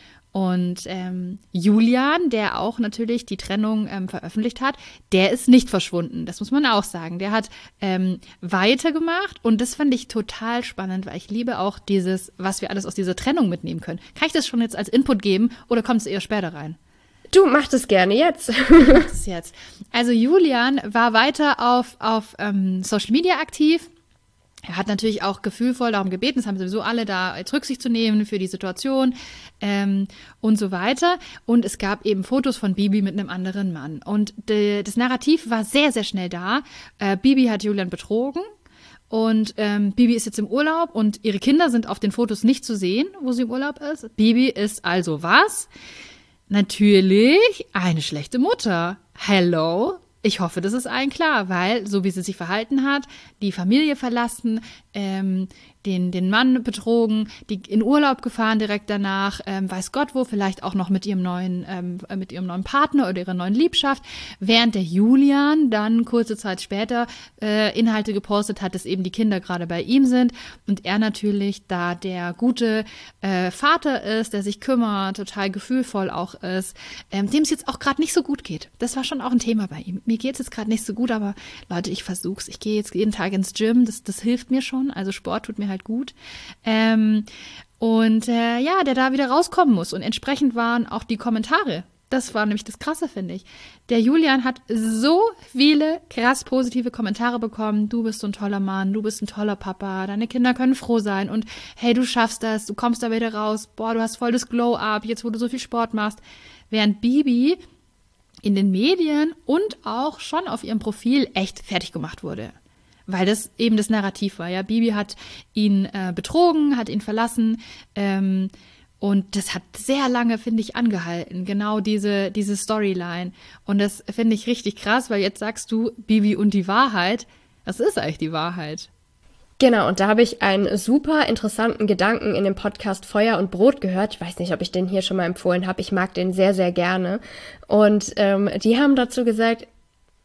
Und ähm, Julian, der auch natürlich die Trennung ähm, veröffentlicht hat, der ist nicht verschwunden. Das muss man auch sagen. Der hat ähm, weitergemacht und das fand ich total spannend, weil ich liebe auch dieses, was wir alles aus dieser Trennung mitnehmen können. Kann ich das schon jetzt als Input geben oder kommt es eher später rein? Du, mach das gerne jetzt. Das ist jetzt. Also Julian war weiter auf, auf ähm, Social Media aktiv. Er hat natürlich auch gefühlvoll darum gebeten, das haben sowieso alle, da jetzt Rücksicht zu nehmen für die Situation ähm, und so weiter. Und es gab eben Fotos von Bibi mit einem anderen Mann. Und de, das Narrativ war sehr, sehr schnell da. Äh, Bibi hat Julian betrogen und ähm, Bibi ist jetzt im Urlaub und ihre Kinder sind auf den Fotos nicht zu sehen, wo sie im Urlaub ist. Bibi ist also was? Natürlich eine schlechte Mutter. Hello? Ich hoffe, das ist allen klar, weil so wie sie sich verhalten hat, die Familie verlassen, ähm, den, den Mann betrogen, die in Urlaub gefahren direkt danach, ähm, weiß Gott wo, vielleicht auch noch mit ihrem neuen, ähm, mit ihrem neuen Partner oder ihrer neuen Liebschaft, während der Julian dann kurze Zeit später äh, Inhalte gepostet hat, dass eben die Kinder gerade bei ihm sind und er natürlich, da der gute äh, Vater ist, der sich kümmert, total gefühlvoll auch ist, ähm, dem es jetzt auch gerade nicht so gut geht. Das war schon auch ein Thema bei ihm. Mir geht es jetzt gerade nicht so gut, aber Leute, ich versuch's. Ich gehe jetzt jeden Tag ins Gym, das, das hilft mir schon, also Sport tut mir halt gut. Ähm, und äh, ja, der da wieder rauskommen muss. Und entsprechend waren auch die Kommentare. Das war nämlich das Krasse, finde ich. Der Julian hat so viele krass positive Kommentare bekommen. Du bist so ein toller Mann, du bist ein toller Papa, deine Kinder können froh sein und hey, du schaffst das, du kommst da wieder raus, boah, du hast voll das Glow-Up, jetzt wo du so viel Sport machst. Während Bibi in den Medien und auch schon auf ihrem Profil echt fertig gemacht wurde. Weil das eben das Narrativ war. Ja, Bibi hat ihn äh, betrogen, hat ihn verlassen ähm, und das hat sehr lange, finde ich, angehalten. Genau diese, diese Storyline. Und das finde ich richtig krass, weil jetzt sagst du Bibi und die Wahrheit. Was ist eigentlich die Wahrheit? Genau, und da habe ich einen super interessanten Gedanken in dem Podcast Feuer und Brot gehört. Ich weiß nicht, ob ich den hier schon mal empfohlen habe. Ich mag den sehr, sehr gerne. Und ähm, die haben dazu gesagt,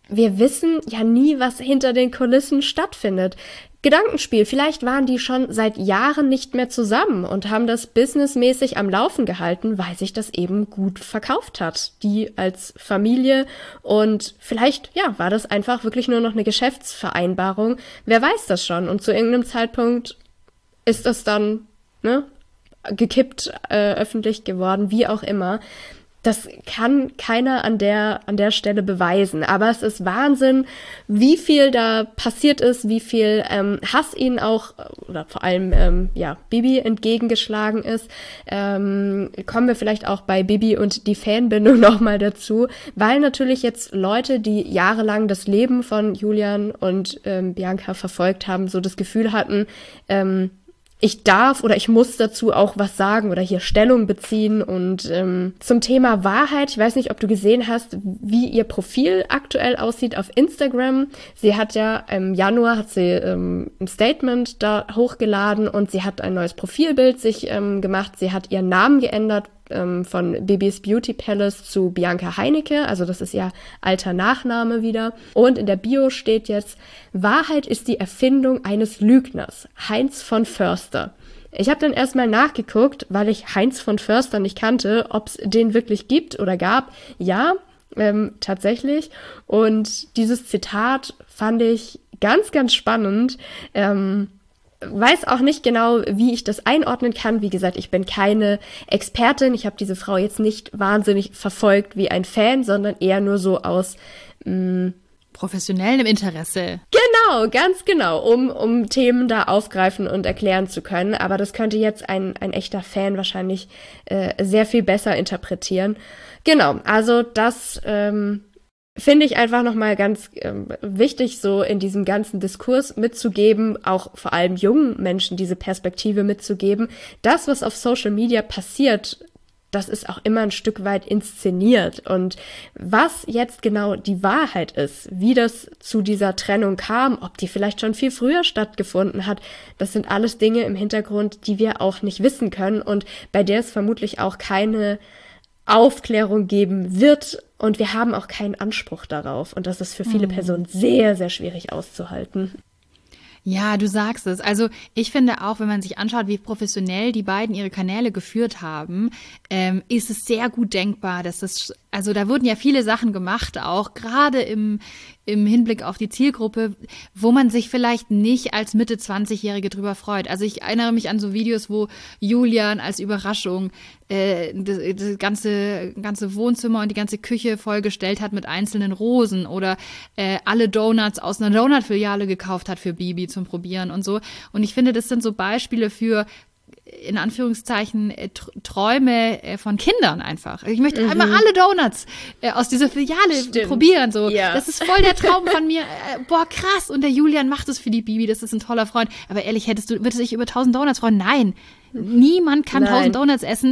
wir wissen ja nie, was hinter den Kulissen stattfindet. Gedankenspiel, vielleicht waren die schon seit Jahren nicht mehr zusammen und haben das businessmäßig am Laufen gehalten, weil sich das eben gut verkauft hat, die als Familie, und vielleicht, ja, war das einfach wirklich nur noch eine Geschäftsvereinbarung, wer weiß das schon, und zu irgendeinem Zeitpunkt ist das dann, ne, gekippt, äh, öffentlich geworden, wie auch immer. Das kann keiner an der, an der Stelle beweisen. Aber es ist Wahnsinn, wie viel da passiert ist, wie viel ähm, Hass ihnen auch, oder vor allem, ähm, ja, Bibi entgegengeschlagen ist. Ähm, kommen wir vielleicht auch bei Bibi und die Fanbindung nochmal dazu, weil natürlich jetzt Leute, die jahrelang das Leben von Julian und ähm, Bianca verfolgt haben, so das Gefühl hatten, ähm, ich darf oder ich muss dazu auch was sagen oder hier Stellung beziehen. Und ähm, zum Thema Wahrheit, ich weiß nicht, ob du gesehen hast, wie ihr Profil aktuell aussieht auf Instagram. Sie hat ja im Januar hat sie ähm, ein Statement da hochgeladen und sie hat ein neues Profilbild sich ähm, gemacht. Sie hat ihren Namen geändert ähm, von Bibis Beauty Palace zu Bianca Heinecke. Also das ist ja alter Nachname wieder. Und in der Bio steht jetzt: Wahrheit ist die Erfindung eines Lügners. Heinz von Förster. Ich habe dann erstmal nachgeguckt, weil ich Heinz von Förster nicht kannte, ob es den wirklich gibt oder gab. Ja, ähm, tatsächlich. Und dieses Zitat fand ich ganz, ganz spannend. Ähm, weiß auch nicht genau, wie ich das einordnen kann. Wie gesagt, ich bin keine Expertin. Ich habe diese Frau jetzt nicht wahnsinnig verfolgt wie ein Fan, sondern eher nur so aus mh, professionellem Interesse. Genau, ganz genau, um, um Themen da aufgreifen und erklären zu können. Aber das könnte jetzt ein, ein echter Fan wahrscheinlich äh, sehr viel besser interpretieren. Genau, also das ähm, finde ich einfach nochmal ganz ähm, wichtig, so in diesem ganzen Diskurs mitzugeben, auch vor allem jungen Menschen diese Perspektive mitzugeben. Das, was auf Social Media passiert, das ist auch immer ein Stück weit inszeniert. Und was jetzt genau die Wahrheit ist, wie das zu dieser Trennung kam, ob die vielleicht schon viel früher stattgefunden hat, das sind alles Dinge im Hintergrund, die wir auch nicht wissen können und bei der es vermutlich auch keine Aufklärung geben wird. Und wir haben auch keinen Anspruch darauf. Und das ist für viele Personen sehr, sehr schwierig auszuhalten. Ja, du sagst es. Also ich finde auch, wenn man sich anschaut, wie professionell die beiden ihre Kanäle geführt haben, ähm, ist es sehr gut denkbar, dass das, also da wurden ja viele Sachen gemacht, auch gerade im, im Hinblick auf die Zielgruppe, wo man sich vielleicht nicht als Mitte zwanzig-Jährige drüber freut. Also ich erinnere mich an so Videos, wo Julian als Überraschung äh, das, das ganze, ganze Wohnzimmer und die ganze Küche vollgestellt hat mit einzelnen Rosen oder äh, alle Donuts aus einer Donut-Filiale gekauft hat für Bibi zum Probieren und so. Und ich finde, das sind so Beispiele für, in Anführungszeichen, äh, Träume äh, von Kindern einfach. Ich möchte mhm. einmal alle Donuts äh, aus dieser Filiale Stimmt. probieren. So. Ja. Das ist voll der Traum von mir. Äh, boah, krass. Und der Julian macht es für die Bibi. Das ist ein toller Freund. Aber ehrlich, hättest du, würdest du dich über tausend Donuts freuen? Nein. Niemand kann Nein. tausend Donuts essen.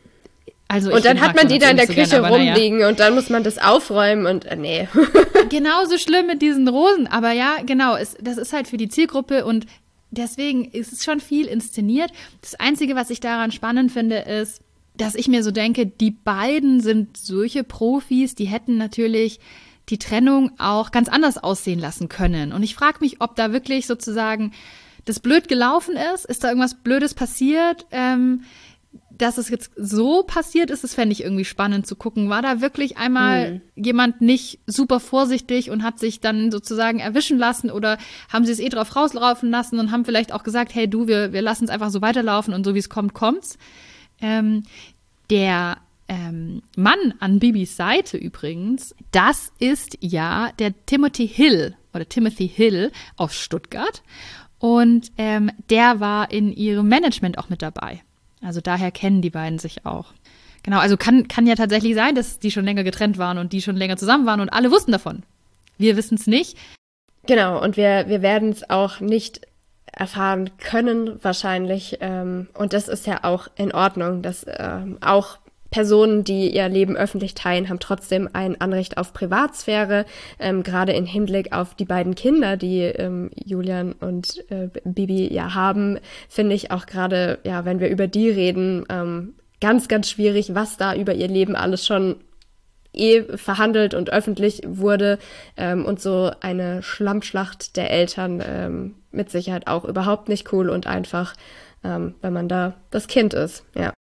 Also und dann hat man die da in der Küche gern, rumliegen ja. und dann muss man das aufräumen und äh, nee. Genauso schlimm mit diesen Rosen. Aber ja, genau. Es, das ist halt für die Zielgruppe und deswegen ist es schon viel inszeniert. Das Einzige, was ich daran spannend finde, ist, dass ich mir so denke, die beiden sind solche Profis, die hätten natürlich die Trennung auch ganz anders aussehen lassen können. Und ich frage mich, ob da wirklich sozusagen das blöd gelaufen ist. Ist da irgendwas Blödes passiert? Ähm, dass es jetzt so passiert ist, das fände ich irgendwie spannend zu gucken. War da wirklich einmal hm. jemand nicht super vorsichtig und hat sich dann sozusagen erwischen lassen oder haben sie es eh drauf rauslaufen lassen und haben vielleicht auch gesagt, hey du, wir, wir lassen es einfach so weiterlaufen und so wie es kommt, kommt's. Ähm, der ähm, Mann an Bibis Seite übrigens, das ist ja der Timothy Hill oder Timothy Hill aus Stuttgart und ähm, der war in ihrem Management auch mit dabei. Also daher kennen die beiden sich auch. Genau, also kann, kann ja tatsächlich sein, dass die schon länger getrennt waren und die schon länger zusammen waren und alle wussten davon. Wir wissen es nicht. Genau, und wir, wir werden es auch nicht erfahren können wahrscheinlich. Ähm, und das ist ja auch in Ordnung, dass ähm, auch Personen, die ihr Leben öffentlich teilen, haben trotzdem ein Anrecht auf Privatsphäre, ähm, gerade im Hinblick auf die beiden Kinder, die ähm, Julian und äh, Bibi ja haben, finde ich auch gerade, ja, wenn wir über die reden, ähm, ganz, ganz schwierig, was da über ihr Leben alles schon eh verhandelt und öffentlich wurde ähm, und so eine Schlammschlacht der Eltern ähm, mit Sicherheit auch überhaupt nicht cool und einfach, ähm, wenn man da das Kind ist, ja.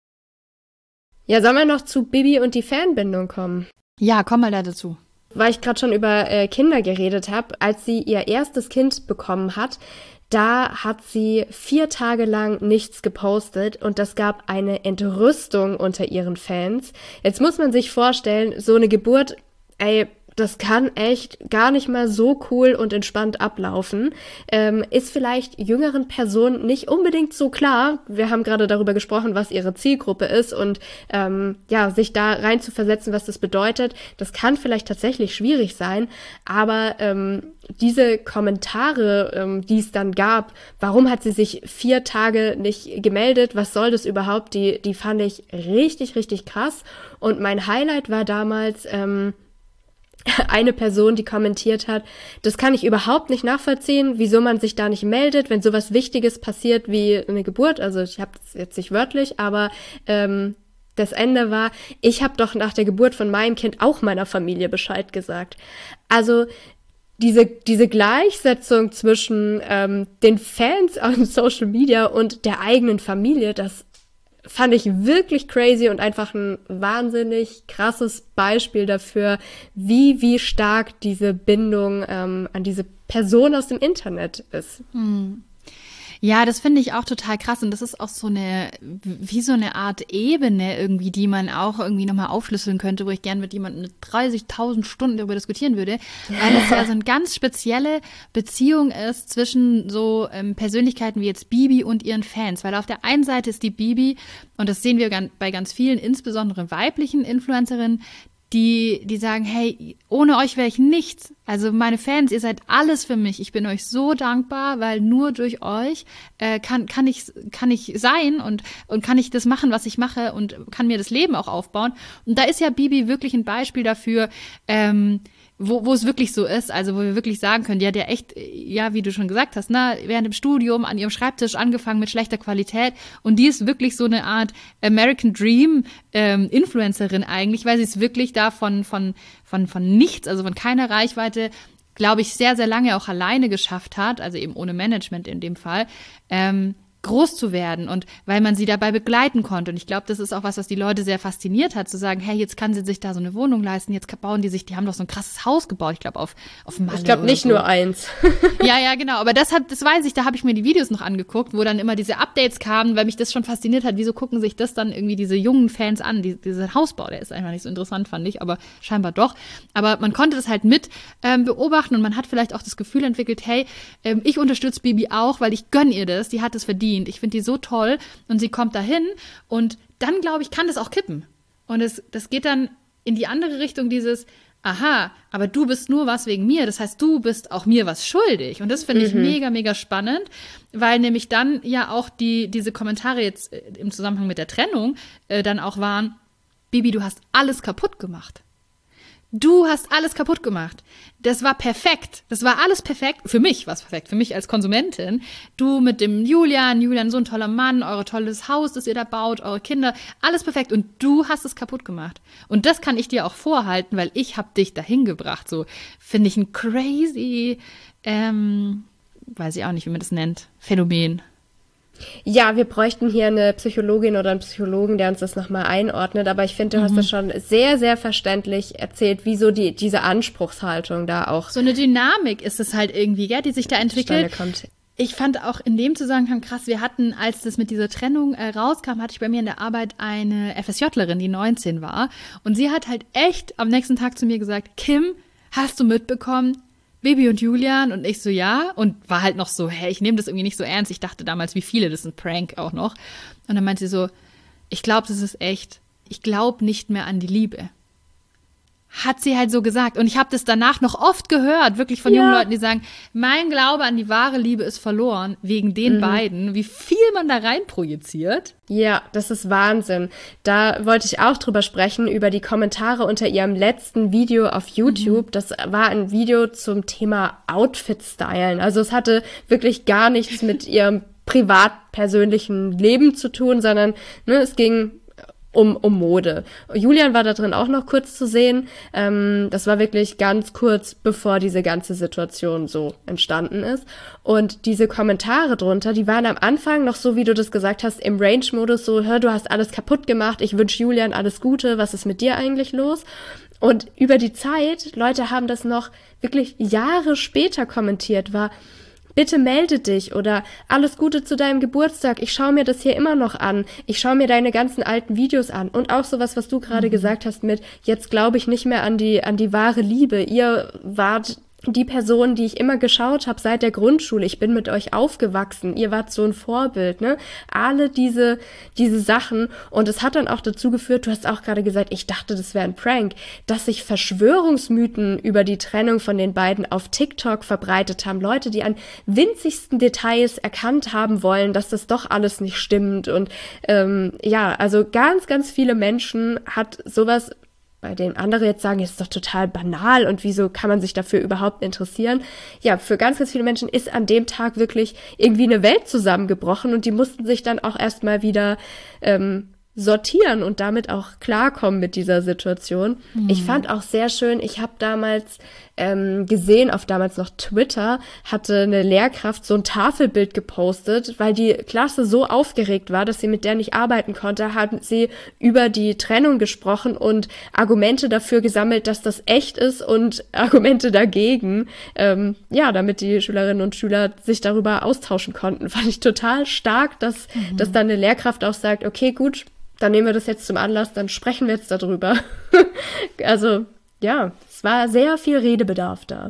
Ja, sollen wir noch zu Bibi und die Fanbindung kommen? Ja, komm mal da dazu. Weil ich gerade schon über äh, Kinder geredet habe, als sie ihr erstes Kind bekommen hat, da hat sie vier Tage lang nichts gepostet und das gab eine Entrüstung unter ihren Fans. Jetzt muss man sich vorstellen, so eine Geburt, ey, das kann echt gar nicht mal so cool und entspannt ablaufen. Ähm, ist vielleicht jüngeren Personen nicht unbedingt so klar. Wir haben gerade darüber gesprochen, was ihre Zielgruppe ist und ähm, ja, sich da rein zu versetzen, was das bedeutet. Das kann vielleicht tatsächlich schwierig sein, aber ähm, diese Kommentare, ähm, die es dann gab, warum hat sie sich vier Tage nicht gemeldet, was soll das überhaupt, die, die fand ich richtig, richtig krass. Und mein Highlight war damals ähm, eine Person, die kommentiert hat, das kann ich überhaupt nicht nachvollziehen, wieso man sich da nicht meldet, wenn sowas Wichtiges passiert wie eine Geburt. Also ich habe das jetzt nicht wörtlich, aber ähm, das Ende war, ich habe doch nach der Geburt von meinem Kind auch meiner Familie Bescheid gesagt. Also diese diese Gleichsetzung zwischen ähm, den Fans auf Social Media und der eigenen Familie, das fand ich wirklich crazy und einfach ein wahnsinnig krasses Beispiel dafür, wie, wie stark diese Bindung ähm, an diese Person aus dem Internet ist. Hm. Ja, das finde ich auch total krass und das ist auch so eine, wie so eine Art Ebene irgendwie, die man auch irgendwie nochmal aufschlüsseln könnte, wo ich gerne mit jemandem mit dreißigtausend Stunden darüber diskutieren würde, weil es ja so eine ganz spezielle Beziehung ist zwischen so ähm, Persönlichkeiten wie jetzt Bibi und ihren Fans, weil auf der einen Seite ist die Bibi, und das sehen wir gan- bei ganz vielen, insbesondere weiblichen Influencerinnen, die, die sagen, hey, ohne euch wäre ich nichts. Also meine Fans, ihr seid alles für mich. Ich bin euch so dankbar, weil nur durch euch äh, kann, kann ich, kann ich sein und, und kann ich das machen, was ich mache und kann mir das Leben auch aufbauen. Und da ist ja Bibi wirklich ein Beispiel dafür, ähm, wo, wo es wirklich so ist, also wo wir wirklich sagen können, die hat ja echt, ja, wie du schon gesagt hast, ne, während dem Studium an ihrem Schreibtisch angefangen mit schlechter Qualität und die ist wirklich so eine Art American Dream ähm, Influencerin eigentlich, weil sie es wirklich da von, von, von, von nichts, also von keiner Reichweite, glaube ich, sehr, sehr lange auch alleine geschafft hat, also eben ohne Management in dem Fall, ähm, groß zu werden und weil man sie dabei begleiten konnte. Und ich glaube, das ist auch was, was die Leute sehr fasziniert hat, zu sagen, hey, jetzt kann sie sich da so eine Wohnung leisten, jetzt bauen die sich, die haben doch so ein krasses Haus gebaut, ich glaube, auf, auf Malle. Ich glaube nicht so. Nur eins. Ja, ja, genau. Aber das hat, das weiß ich, da habe ich mir die Videos noch angeguckt, wo dann immer diese Updates kamen, weil mich das schon fasziniert hat. Wieso gucken sich das dann irgendwie diese jungen Fans an? Die, dieser Hausbau, der ist einfach nicht so interessant, fand ich, aber scheinbar doch. Aber man konnte das halt mit ähm, beobachten und man hat vielleicht auch das Gefühl entwickelt, hey, ähm, ich unterstütze Bibi auch, weil ich gönn ihr das, die hat es verdient. Ich finde die so toll und sie kommt dahin und dann, glaube ich, kann das auch kippen. Und es, das geht dann in die andere Richtung, dieses, aha, aber du bist nur was wegen mir, das heißt, du bist auch mir was schuldig. Und das finde ich mhm. mega, mega spannend, weil nämlich dann ja auch die diese Kommentare jetzt im Zusammenhang mit der Trennung äh, dann auch waren, Bibi, du hast alles kaputt gemacht. Du hast alles kaputt gemacht. Das war perfekt. Das war alles perfekt. Für mich war es perfekt. Für mich als Konsumentin. Du mit dem Julian. Julian, so ein toller Mann. Euer tolles Haus, das ihr da baut. Eure Kinder. Alles perfekt. Und du hast es kaputt gemacht. Und das kann ich dir auch vorhalten, weil ich habe dich dahin gebracht. So finde ich ein crazy, ähm, weiß ich auch nicht, wie man das nennt, Phänomen. Ja, wir bräuchten hier eine Psychologin oder einen Psychologen, der uns das nochmal einordnet. Aber ich finde, du mhm. hast das schon sehr, sehr verständlich erzählt, wieso die, diese Anspruchshaltung da auch. So eine Dynamik ist es halt irgendwie, gell, die sich da entwickelt. Kommt. Ich fand auch in dem Zusammenhang krass, wir hatten, als das mit dieser Trennung äh, rauskam, hatte ich bei mir in der Arbeit eine FSJlerin, die neunzehn war. Und sie hat halt echt am nächsten Tag zu mir gesagt, Kim, hast du mitbekommen, Bibi und Julian? Und ich so, ja. Und war halt noch so, hä, ich nehme das irgendwie nicht so ernst. Ich dachte damals, wie viele, das ist ein Prank auch noch. Und dann meinte sie so, ich glaube, das ist echt. Ich glaube nicht mehr an die Liebe. Hat sie halt so gesagt. Und ich habe das danach noch oft gehört, wirklich von ja. jungen Leuten, die sagen, mein Glaube an die wahre Liebe ist verloren, wegen den mhm. beiden. Wie viel man da rein projiziert. Ja, das ist Wahnsinn. Da wollte ich auch drüber sprechen, über die Kommentare unter ihrem letzten Video auf YouTube. Mhm. Das war ein Video zum Thema Outfit-Stylen. Also es hatte wirklich gar nichts mit ihrem privat-persönlichen Leben zu tun, sondern ne, es ging um, um Mode. Julian war da drin auch noch kurz zu sehen. Ähm, das war wirklich ganz kurz, bevor diese ganze Situation so entstanden ist. Und diese Kommentare drunter, die waren am Anfang noch so, wie du das gesagt hast, im Range-Modus so, hör, du hast alles kaputt gemacht, ich wünsche Julian alles Gute, was ist mit dir eigentlich los? Und über die Zeit, Leute haben das noch wirklich Jahre später kommentiert, war, bitte melde dich oder alles Gute zu deinem Geburtstag. Ich schaue mir das hier immer noch an. Ich schaue mir deine ganzen alten Videos an. Und auch sowas, was du gerade mhm. gesagt hast mit, jetzt glaube ich nicht mehr an die, an die wahre Liebe. Ihr wart die Person, die ich immer geschaut habe seit der Grundschule. Ich bin mit euch aufgewachsen. Ihr wart so ein Vorbild, ne? Alle diese, diese Sachen. Und es hat dann auch dazu geführt, du hast auch gerade gesagt, ich dachte, das wäre ein Prank, dass sich Verschwörungsmythen über die Trennung von den beiden auf TikTok verbreitet haben. Leute, die an winzigsten Details erkannt haben wollen, dass das doch alles nicht stimmt. Und ähm, ja, also ganz, ganz viele Menschen hat sowas, bei denen andere jetzt sagen, es ist doch total banal und wieso kann man sich dafür überhaupt interessieren? Ja, für ganz, ganz viele Menschen ist an dem Tag wirklich irgendwie eine Welt zusammengebrochen und die mussten sich dann auch erstmal wieder ähm, sortieren und damit auch klarkommen mit dieser Situation. Mhm. Ich fand auch sehr schön, ich habe damals ähm, gesehen, auf damals noch Twitter, hatte eine Lehrkraft so ein Tafelbild gepostet, weil die Klasse so aufgeregt war, dass sie mit der nicht arbeiten konnte, haben sie über die Trennung gesprochen und Argumente dafür gesammelt, dass das echt ist und Argumente dagegen, ähm, ja, damit die Schülerinnen und Schüler sich darüber austauschen konnten. Fand ich total stark, dass, mhm. dass dann eine Lehrkraft auch sagt, okay, gut, dann nehmen wir das jetzt zum Anlass, dann sprechen wir jetzt darüber. Also, ja, es war sehr viel Redebedarf da.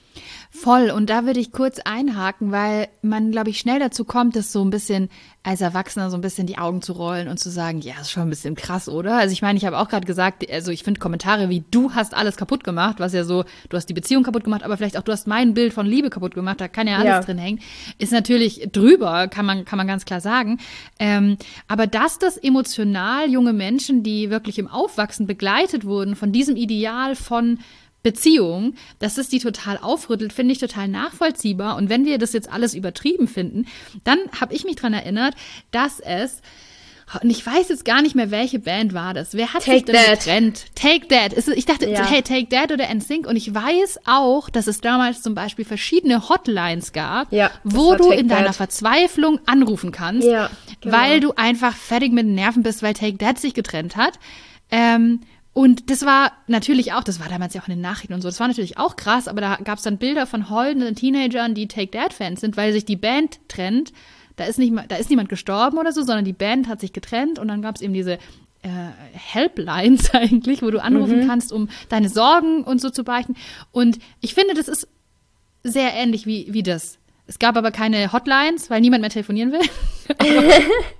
Voll, und da würde ich kurz einhaken, weil man, glaube ich, schnell dazu kommt, das so ein bisschen als Erwachsener so ein bisschen die Augen zu rollen und zu sagen, ja, ist schon ein bisschen krass, oder? Also ich meine, ich habe auch gerade gesagt, also ich finde Kommentare wie, du hast alles kaputt gemacht, was ja so, du hast die Beziehung kaputt gemacht, aber vielleicht auch, du hast mein Bild von Liebe kaputt gemacht, da kann ja alles ja. drin hängen, ist natürlich drüber, kann man kann man ganz klar sagen. Ähm, aber dass das emotional junge Menschen, die wirklich im Aufwachsen begleitet wurden von diesem Ideal von Beziehung, dass es die total aufrüttelt, finde ich total nachvollziehbar. Und wenn wir das jetzt alles übertrieben finden, dann habe ich mich dran erinnert, dass es, und ich weiß jetzt gar nicht mehr, welche Band war das. Wer hat Take sich denn that. getrennt? Take That. Ich dachte, ja. hey, Take That oder N Sync. Und ich weiß auch, dass es damals zum Beispiel verschiedene Hotlines gab, ja, wo du Take in That. deiner Verzweiflung anrufen kannst, ja, genau. weil du einfach fertig mit den Nerven bist, weil Take That sich getrennt hat. Ähm, Und das war natürlich auch, das war damals ja auch in den Nachrichten und so, das war natürlich auch krass, aber da gab es dann Bilder von heulenden Teenagern, die Take That-Fans sind, weil sich die Band trennt. Da ist, nicht, da ist niemand gestorben oder so, sondern die Band hat sich getrennt und dann gab es eben diese äh, Helplines eigentlich, wo du anrufen mhm. kannst, um deine Sorgen und so zu beichten. Und ich finde, das ist sehr ähnlich wie, wie das. Es gab aber keine Hotlines, weil niemand mehr telefonieren will. aber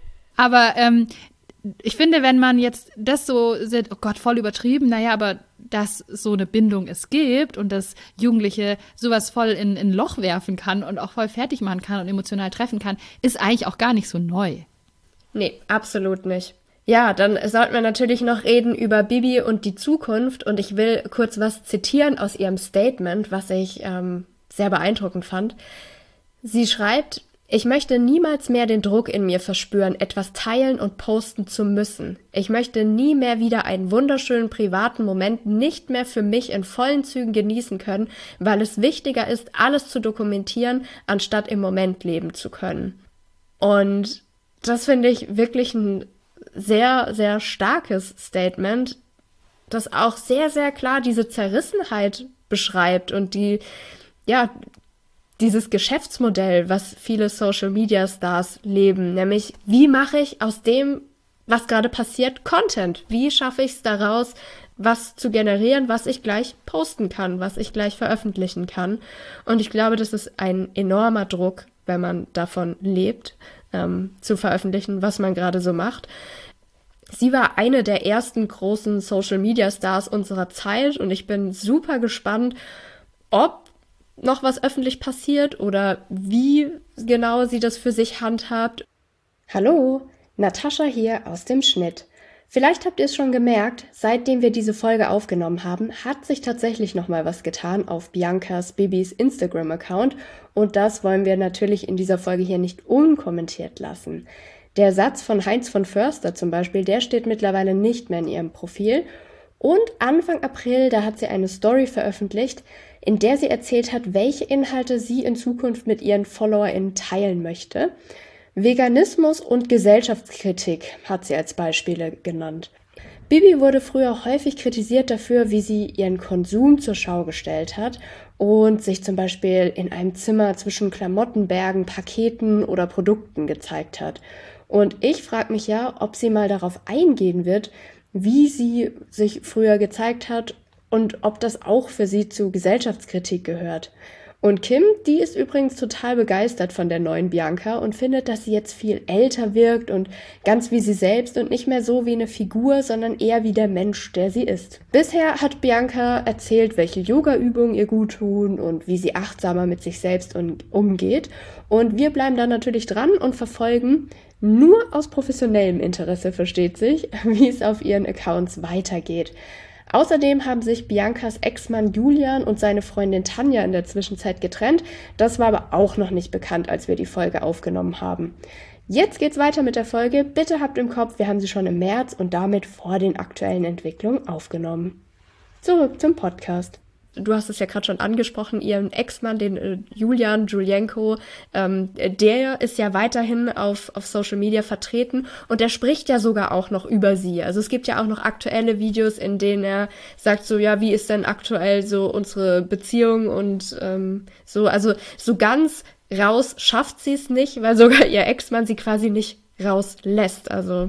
aber ähm, ich finde, wenn man jetzt das so sieht, oh Gott, voll übertrieben, naja, aber dass so eine Bindung es gibt und dass Jugendliche sowas voll in ein Loch werfen kann und auch voll fertig machen kann und emotional treffen kann, ist eigentlich auch gar nicht so neu. Nee, absolut nicht. Ja, dann sollten wir natürlich noch reden über Bibi und die Zukunft und ich will kurz was zitieren aus ihrem Statement, was ich ähm, sehr beeindruckend fand. Sie schreibt: Ich möchte niemals mehr den Druck in mir verspüren, etwas teilen und posten zu müssen. Ich möchte nie mehr wieder einen wunderschönen privaten Moment nicht mehr für mich in vollen Zügen genießen können, weil es wichtiger ist, alles zu dokumentieren, anstatt im Moment leben zu können. Und das finde ich wirklich ein sehr, sehr starkes Statement, das auch sehr, sehr klar diese Zerrissenheit beschreibt und die, ja, dieses Geschäftsmodell, was viele Social-Media-Stars leben, nämlich wie mache ich aus dem, was gerade passiert, Content? Wie schaffe ich es daraus, was zu generieren, was ich gleich posten kann, was ich gleich veröffentlichen kann? Und ich glaube, das ist ein enormer Druck, wenn man davon lebt, ähm, zu veröffentlichen, was man gerade so macht. Sie war eine der ersten großen Social-Media-Stars unserer Zeit und ich bin super gespannt, ob noch was öffentlich passiert oder wie genau sie das für sich handhabt. Hallo, Natascha hier aus dem Schnitt. Vielleicht habt ihr es schon gemerkt, seitdem wir diese Folge aufgenommen haben, hat sich tatsächlich noch mal was getan auf Biancas Bibis Instagram-Account und das wollen wir natürlich in dieser Folge hier nicht unkommentiert lassen. Der Satz von Heinz von Förster zum Beispiel, der steht mittlerweile nicht mehr in ihrem Profil. Und Anfang April, da hat sie eine Story veröffentlicht, in der sie erzählt hat, welche Inhalte sie in Zukunft mit ihren FollowerInnen teilen möchte. Veganismus und Gesellschaftskritik hat sie als Beispiele genannt. Bibi wurde früher häufig kritisiert dafür, wie sie ihren Konsum zur Schau gestellt hat und sich zum Beispiel in einem Zimmer zwischen Klamottenbergen, Paketen oder Produkten gezeigt hat. Und ich frage mich ja, ob sie mal darauf eingehen wird, wie sie sich früher gezeigt hat und ob das auch für sie zu Gesellschaftskritik gehört. Und Kim, die ist übrigens total begeistert von der neuen Bianca und findet, dass sie jetzt viel älter wirkt und ganz wie sie selbst und nicht mehr so wie eine Figur, sondern eher wie der Mensch, der sie ist. Bisher hat Bianca erzählt, welche Yoga-Übungen ihr gut tun und wie sie achtsamer mit sich selbst umgeht. Und wir bleiben da natürlich dran und verfolgen, nur aus professionellem Interesse, versteht sich, wie es auf ihren Accounts weitergeht. Außerdem haben sich Biancas Ex-Mann Julian und seine Freundin Tanja in der Zwischenzeit getrennt. Das war aber auch noch nicht bekannt, als wir die Folge aufgenommen haben. Jetzt geht's weiter mit der Folge. Bitte habt im Kopf, wir haben sie schon im März und damit vor den aktuellen Entwicklungen aufgenommen. Zurück zum Podcast. Du hast es ja gerade schon angesprochen, ihren Ex-Mann, den äh, Julian Julienko, ähm, der ist ja weiterhin auf, auf Social Media vertreten und der spricht ja sogar auch noch über sie. Also es gibt ja auch noch aktuelle Videos, in denen er sagt so, ja, wie ist denn aktuell so unsere Beziehung und ähm, so, also so ganz raus schafft sie es nicht, weil sogar ihr Ex-Mann sie quasi nicht rauslässt. Also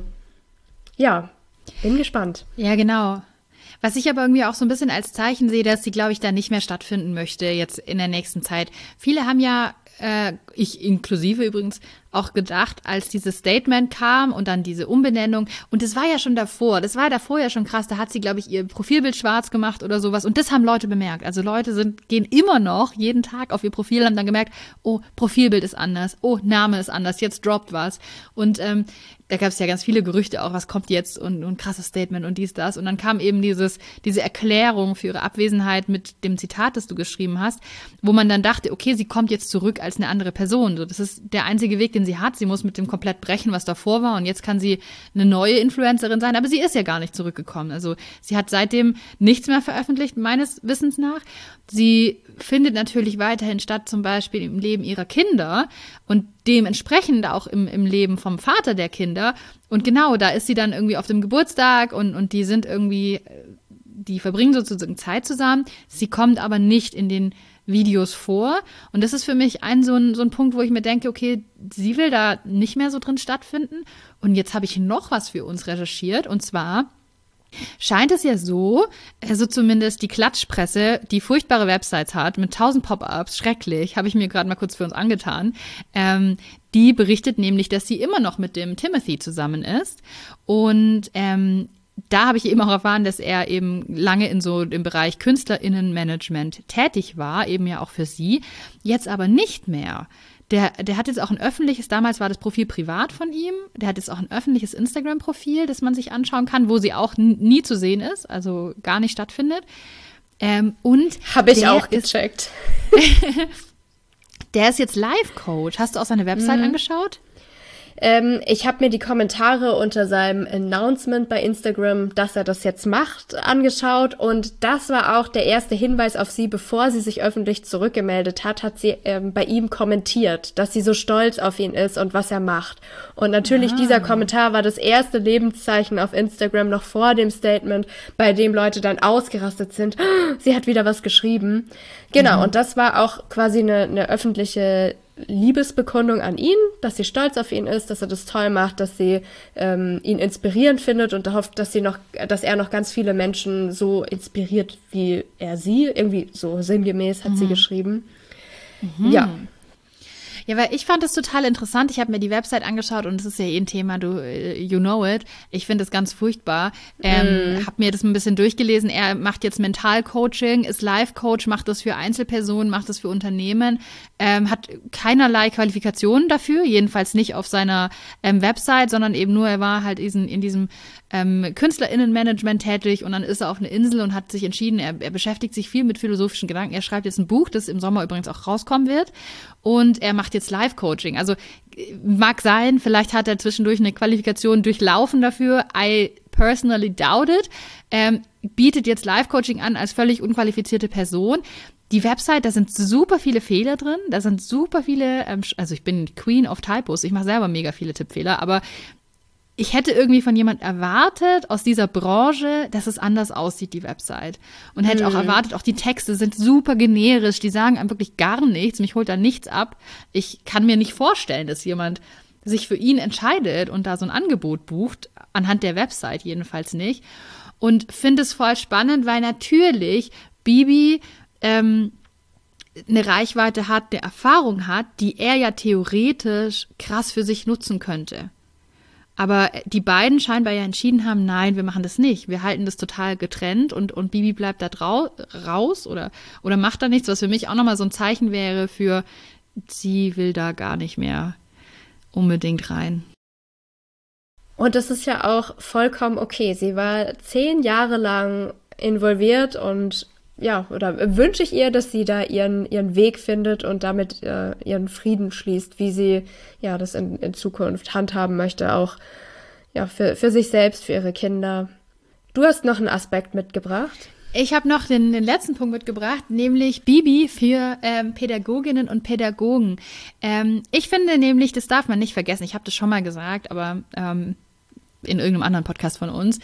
ja, bin gespannt. Ja, genau. Was ich aber irgendwie auch so ein bisschen als Zeichen sehe, dass sie, glaube ich, da nicht mehr stattfinden möchte jetzt in der nächsten Zeit. Viele haben ja, äh, ich inklusive übrigens, auch gedacht, als dieses Statement kam und dann diese Umbenennung. Und das war ja schon davor, das war davor ja schon krass. Da hat sie, glaube ich, ihr Profilbild schwarz gemacht oder sowas. Und das haben Leute bemerkt. Also Leute sind gehen immer noch jeden Tag auf ihr Profil, haben dann gemerkt, oh, Profilbild ist anders, oh, Name ist anders, jetzt droppt was. Und ähm, da gab es ja ganz viele Gerüchte auch, was kommt jetzt und, und krasses Statement und dies, das. Und dann kam eben dieses diese Erklärung für ihre Abwesenheit mit dem Zitat, das du geschrieben hast, wo man dann dachte, okay, sie kommt jetzt zurück als eine andere Person. So, das ist der einzige Weg, den sie hat. Sie muss mit dem komplett brechen, was davor war. Und jetzt kann sie eine neue Influencerin sein. Aber sie ist ja gar nicht zurückgekommen. Also sie hat seitdem nichts mehr veröffentlicht, meines Wissens nach. Sie findet natürlich weiterhin statt, zum Beispiel im Leben ihrer Kinder und dementsprechend auch im, im Leben vom Vater der Kinder. Und genau, da ist sie dann irgendwie auf dem Geburtstag und, und die sind irgendwie, die verbringen sozusagen Zeit zusammen. Sie kommt aber nicht in den Videos vor. Und das ist für mich ein so ein, so ein Punkt, wo ich mir denke, okay, sie will da nicht mehr so drin stattfinden. Und jetzt habe ich noch was für uns recherchiert. Und zwar scheint es ja so, also zumindest die Klatschpresse, die furchtbare Websites hat, mit tausend Pop-ups, schrecklich, habe ich mir gerade mal kurz für uns angetan, ähm, die berichtet nämlich, dass sie immer noch mit dem Timothy zusammen ist. Und ähm, da habe ich eben auch erfahren, dass er eben lange in so im Bereich KünstlerInnenmanagement tätig war, eben ja auch für sie, jetzt aber nicht mehr. Der, der hat jetzt auch ein öffentliches, damals war das Profil privat von ihm, der hat jetzt auch ein öffentliches Instagram-Profil, das man sich anschauen kann, wo sie auch n- nie zu sehen ist, also gar nicht stattfindet. Ähm, und habe ich auch gecheckt. Der ist jetzt Life-Coach. Hast du auch seine Website mhm. angeschaut? Ähm, ich habe mir die Kommentare unter seinem Announcement bei Instagram, dass er das jetzt macht, angeschaut und das war auch der erste Hinweis auf sie, bevor sie sich öffentlich zurückgemeldet hat, hat sie ähm, bei ihm kommentiert, dass sie so stolz auf ihn ist und was er macht. Und natürlich ah. dieser Kommentar war das erste Lebenszeichen auf Instagram noch vor dem Statement, bei dem Leute dann ausgerastet sind. Oh, sie hat wieder was geschrieben. Genau, mhm. und das war auch quasi eine, eine öffentliche Liebesbekundung an ihn, dass sie stolz auf ihn ist, dass er das toll macht, dass sie ähm, ihn inspirierend findet und hofft, dass sie noch, dass er noch ganz viele Menschen so inspiriert wie er sie. Irgendwie so sinngemäß hat mhm. sie geschrieben. Mhm. Ja. Ja, weil ich fand das total interessant. Ich habe mir die Website angeschaut und es ist ja eh ein Thema, du, you know it. Ich finde es ganz furchtbar. Ähm, mm. Habe mir das ein bisschen durchgelesen. Er macht jetzt Mentalcoaching, ist Life-Coach, macht das für Einzelpersonen, macht das für Unternehmen, ähm, hat keinerlei Qualifikationen dafür, jedenfalls nicht auf seiner ähm, Website, sondern eben nur, er war halt in, in diesem ähm, KünstlerInnenmanagement tätig und dann ist er auf eine Insel und hat sich entschieden, er, er beschäftigt sich viel mit philosophischen Gedanken. Er schreibt jetzt ein Buch, das im Sommer übrigens auch rauskommen wird und er macht macht jetzt Life-Coaching. Also mag sein, vielleicht hat er zwischendurch eine Qualifikation durchlaufen dafür. I personally doubt it. Ähm, bietet jetzt Life-Coaching an als völlig unqualifizierte Person. Die Website, da sind super viele Fehler drin, da sind super viele, ähm, also ich bin Queen of Typos, ich mache selber mega viele Tippfehler, aber ich hätte irgendwie von jemand erwartet aus dieser Branche, dass es anders aussieht, die Website. Und hätte mhm. auch erwartet, auch die Texte sind super generisch, die sagen einem wirklich gar nichts, mich holt da nichts ab. Ich kann mir nicht vorstellen, dass jemand sich für ihn entscheidet und da so ein Angebot bucht, anhand der Website jedenfalls nicht. Und finde es voll spannend, weil natürlich Bibi ähm, eine Reichweite hat, eine Erfahrung hat, die er ja theoretisch krass für sich nutzen könnte. Aber die beiden scheinbar ja entschieden haben, nein, wir machen das nicht. Wir halten das total getrennt und, und Bibi bleibt da drau- raus oder, oder macht da nichts, was für mich auch nochmal so ein Zeichen wäre für, sie will da gar nicht mehr unbedingt rein. Und das ist ja auch vollkommen okay. Sie war zehn Jahre lang involviert und ja, oder wünsche ich ihr, dass sie da ihren ihren Weg findet und damit äh, ihren Frieden schließt, wie sie ja das in, in Zukunft handhaben möchte, auch ja für für sich selbst, für ihre Kinder. Du hast noch einen Aspekt mitgebracht. Ich habe noch den, den letzten Punkt mitgebracht, nämlich Bibi für ähm, Pädagoginnen und Pädagogen. Ähm, ich finde nämlich, das darf man nicht vergessen, ich habe das schon mal gesagt, aber ähm, in irgendeinem anderen Podcast von uns,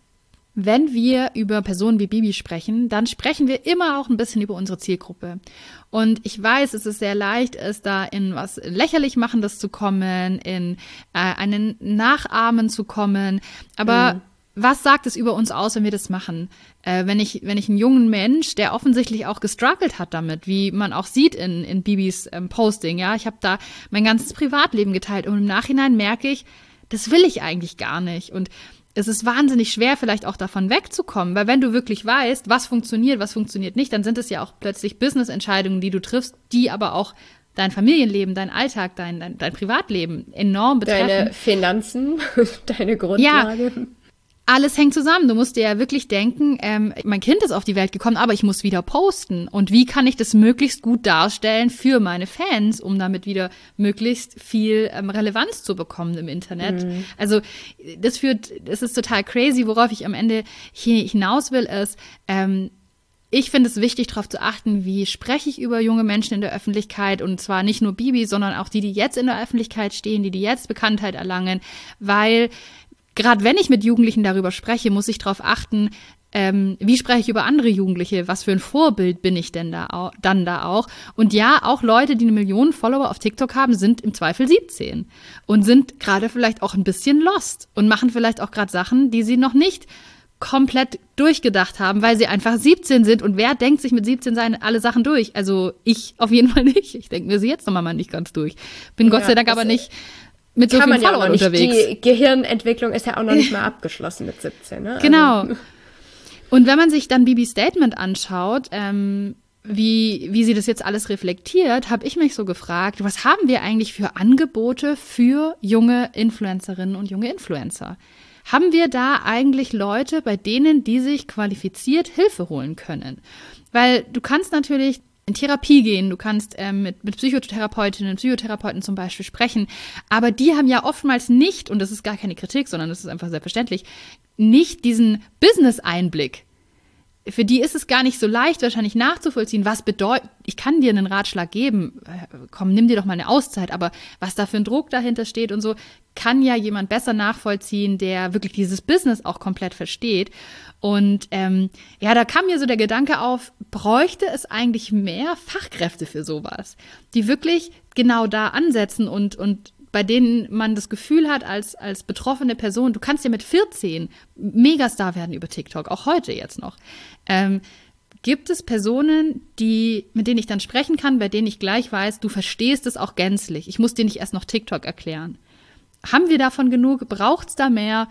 wenn wir über Personen wie Bibi sprechen, dann sprechen wir immer auch ein bisschen über unsere Zielgruppe. Und ich weiß, es ist sehr leicht, es da in was lächerlich Machendes zu kommen, in äh, einen Nachahmen zu kommen. Aber mhm. was sagt es über uns aus, wenn wir das machen? Äh, wenn ich, wenn ich einen jungen Mensch, der offensichtlich auch gestruggelt hat damit, wie man auch sieht in, in Bibis ähm, Posting, ja, ich habe da mein ganzes Privatleben geteilt und im Nachhinein merke ich, das will ich eigentlich gar nicht. Und es ist wahnsinnig schwer, vielleicht auch davon wegzukommen, weil wenn du wirklich weißt, was funktioniert, was funktioniert nicht, dann sind es ja auch plötzlich Business-Entscheidungen, die du triffst, die aber auch dein Familienleben, dein Alltag, dein, dein, dein Privatleben enorm betreffen. Deine Finanzen, deine Grundlage. Ja, alles hängt zusammen. Du musst dir ja wirklich denken, ähm, mein Kind ist auf die Welt gekommen, aber ich muss wieder posten. Und wie kann ich das möglichst gut darstellen für meine Fans, um damit wieder möglichst viel ähm, Relevanz zu bekommen im Internet? Mhm. Also das führt, das ist total crazy, worauf ich am Ende hier hinaus will, ist, ähm, ich finde es wichtig, darauf zu achten, wie spreche ich über junge Menschen in der Öffentlichkeit und zwar nicht nur Bibi, sondern auch die, die jetzt in der Öffentlichkeit stehen, die, die jetzt Bekanntheit erlangen, weil gerade wenn ich mit Jugendlichen darüber spreche, muss ich darauf achten, ähm, wie spreche ich über andere Jugendliche, was für ein Vorbild bin ich denn da au- dann da auch? Und ja, auch Leute, die eine Million Follower auf TikTok haben, sind im Zweifel siebzehn und sind gerade vielleicht auch ein bisschen lost und machen vielleicht auch gerade Sachen, die sie noch nicht komplett durchgedacht haben, weil sie einfach siebzehn sind. Und wer denkt sich mit siebzehn sein alle Sachen durch? Also ich auf jeden Fall nicht. Ich denke mir sie jetzt noch mal nicht ganz durch. Bin ja, Gott sei Dank aber nicht mit so vielen Followern ja unterwegs. Die Gehirnentwicklung ist ja auch noch nicht mal abgeschlossen mit siebzehn. Ne? Genau. Also. Und wenn man sich dann Bibis Statement anschaut, ähm, wie, wie sie das jetzt alles reflektiert, habe ich mich so gefragt, was haben wir eigentlich für Angebote für junge Influencerinnen und junge Influencer? Haben wir da eigentlich Leute, bei denen die sich qualifiziert Hilfe holen können? Weil du kannst natürlich in Therapie gehen, du kannst ähm, mit, mit Psychotherapeutinnen und Psychotherapeuten zum Beispiel sprechen, aber die haben ja oftmals nicht, und das ist gar keine Kritik, sondern das ist einfach selbstverständlich, nicht diesen Business-Einblick. Für die ist es gar nicht so leicht, wahrscheinlich nachzuvollziehen, was bedeutet, ich kann dir einen Ratschlag geben, komm, nimm dir doch mal eine Auszeit, aber was da für ein Druck dahinter steht und so, kann ja jemand besser nachvollziehen, der wirklich dieses Business auch komplett versteht. Und ähm, ja, da kam mir so der Gedanke auf, bräuchte es eigentlich mehr Fachkräfte für sowas, die wirklich genau da ansetzen und und bei denen man das Gefühl hat, als als betroffene Person, du kannst ja mit vierzehn Megastar werden über TikTok, auch heute jetzt noch. Ähm, gibt es Personen, die mit denen ich dann sprechen kann, bei denen ich gleich weiß, du verstehst es auch gänzlich. Ich muss dir nicht erst noch TikTok erklären. Haben wir davon genug? Braucht's da mehr?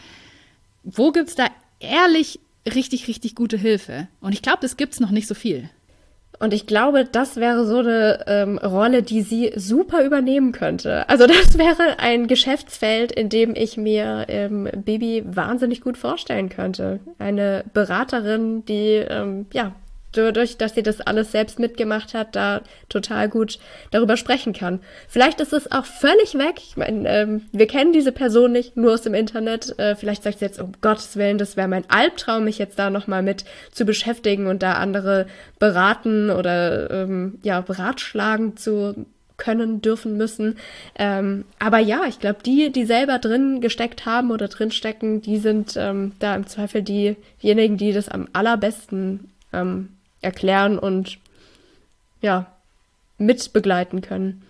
Wo gibt's da ehrlich richtig, richtig gute Hilfe? Und ich glaube, das gibt's noch nicht so viel. Und ich glaube, das wäre so eine ähm, Rolle, die sie super übernehmen könnte. Also das wäre ein Geschäftsfeld, in dem ich mir ähm, Bibi wahnsinnig gut vorstellen könnte. Eine Beraterin, die ähm, ja dadurch, dass sie das alles selbst mitgemacht hat, da total gut darüber sprechen kann. Vielleicht ist es auch völlig weg. Ich meine, ähm, wir kennen diese Person nicht, nur aus dem Internet. Äh, vielleicht sagt sie jetzt, um Gottes Willen, das wäre mein Albtraum, mich jetzt da nochmal mit zu beschäftigen und da andere beraten oder ähm, ja beratschlagen zu können, dürfen, müssen. Ähm, aber ja, ich glaube, die, die selber drin gesteckt haben oder drin stecken, die sind ähm, da im Zweifel die, diejenigen, die das am allerbesten ähm, erklären und ja, mitbegleiten können.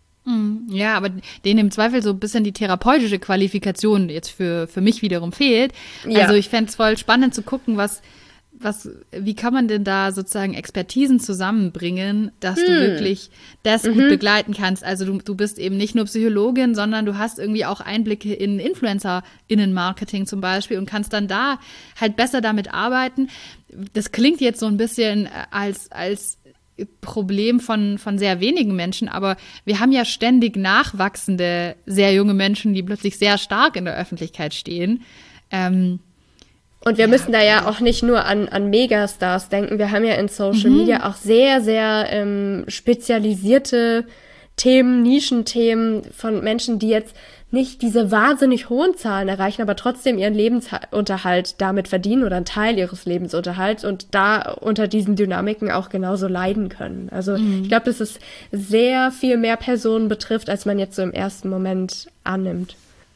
Ja, aber denen im Zweifel so ein bisschen die therapeutische Qualifikation jetzt für, für mich wiederum fehlt. Ja. Also ich fände es voll spannend zu gucken, was Was, wie kann man denn da sozusagen Expertisen zusammenbringen, dass hm. du wirklich das mhm. gut begleiten kannst? Also du, du bist eben nicht nur Psychologin, sondern du hast irgendwie auch Einblicke in InfluencerInnen-Marketing zum Beispiel und kannst dann da halt besser damit arbeiten. Das klingt jetzt so ein bisschen als, als Problem von, von sehr wenigen Menschen, aber wir haben ja ständig nachwachsende, sehr junge Menschen, die plötzlich sehr stark in der Öffentlichkeit stehen. Ähm, Und wir ja, müssen da ja auch nicht nur an, an Megastars denken. Wir haben ja in Social mhm. Media auch sehr, sehr ähm, spezialisierte Themen, Nischenthemen von Menschen, die jetzt nicht diese wahnsinnig hohen Zahlen erreichen, aber trotzdem ihren Lebensunterhalt damit verdienen oder einen Teil ihres Lebensunterhalts und da unter diesen Dynamiken auch genauso leiden können. Also mhm. ich glaube, dass es sehr viel mehr Personen betrifft, als man jetzt so im ersten Moment annimmt.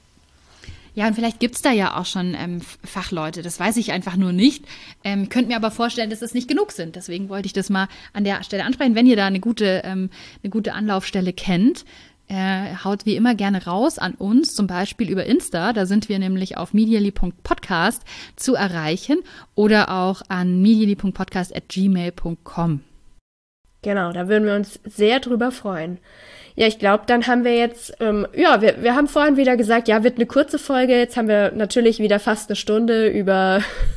Ja, und vielleicht gibt's da ja auch schon ähm, Fachleute, das weiß ich einfach nur nicht. Ähm, könnt mir aber vorstellen, dass es nicht genug sind. Deswegen wollte ich das mal an der Stelle ansprechen. Wenn ihr da eine gute, ähm, eine gute Anlaufstelle kennt, äh, haut wie immer gerne raus an uns, zum Beispiel über Insta. Da sind wir nämlich auf medially punkt podcast zu erreichen oder auch an medially punkt podcast at gmail punkt com. Genau, da würden wir uns sehr drüber freuen. Ja, ich glaube, dann haben wir jetzt, ähm, ja, wir, wir haben vorhin wieder gesagt, ja, wird eine kurze Folge. Jetzt haben wir natürlich wieder fast eine Stunde über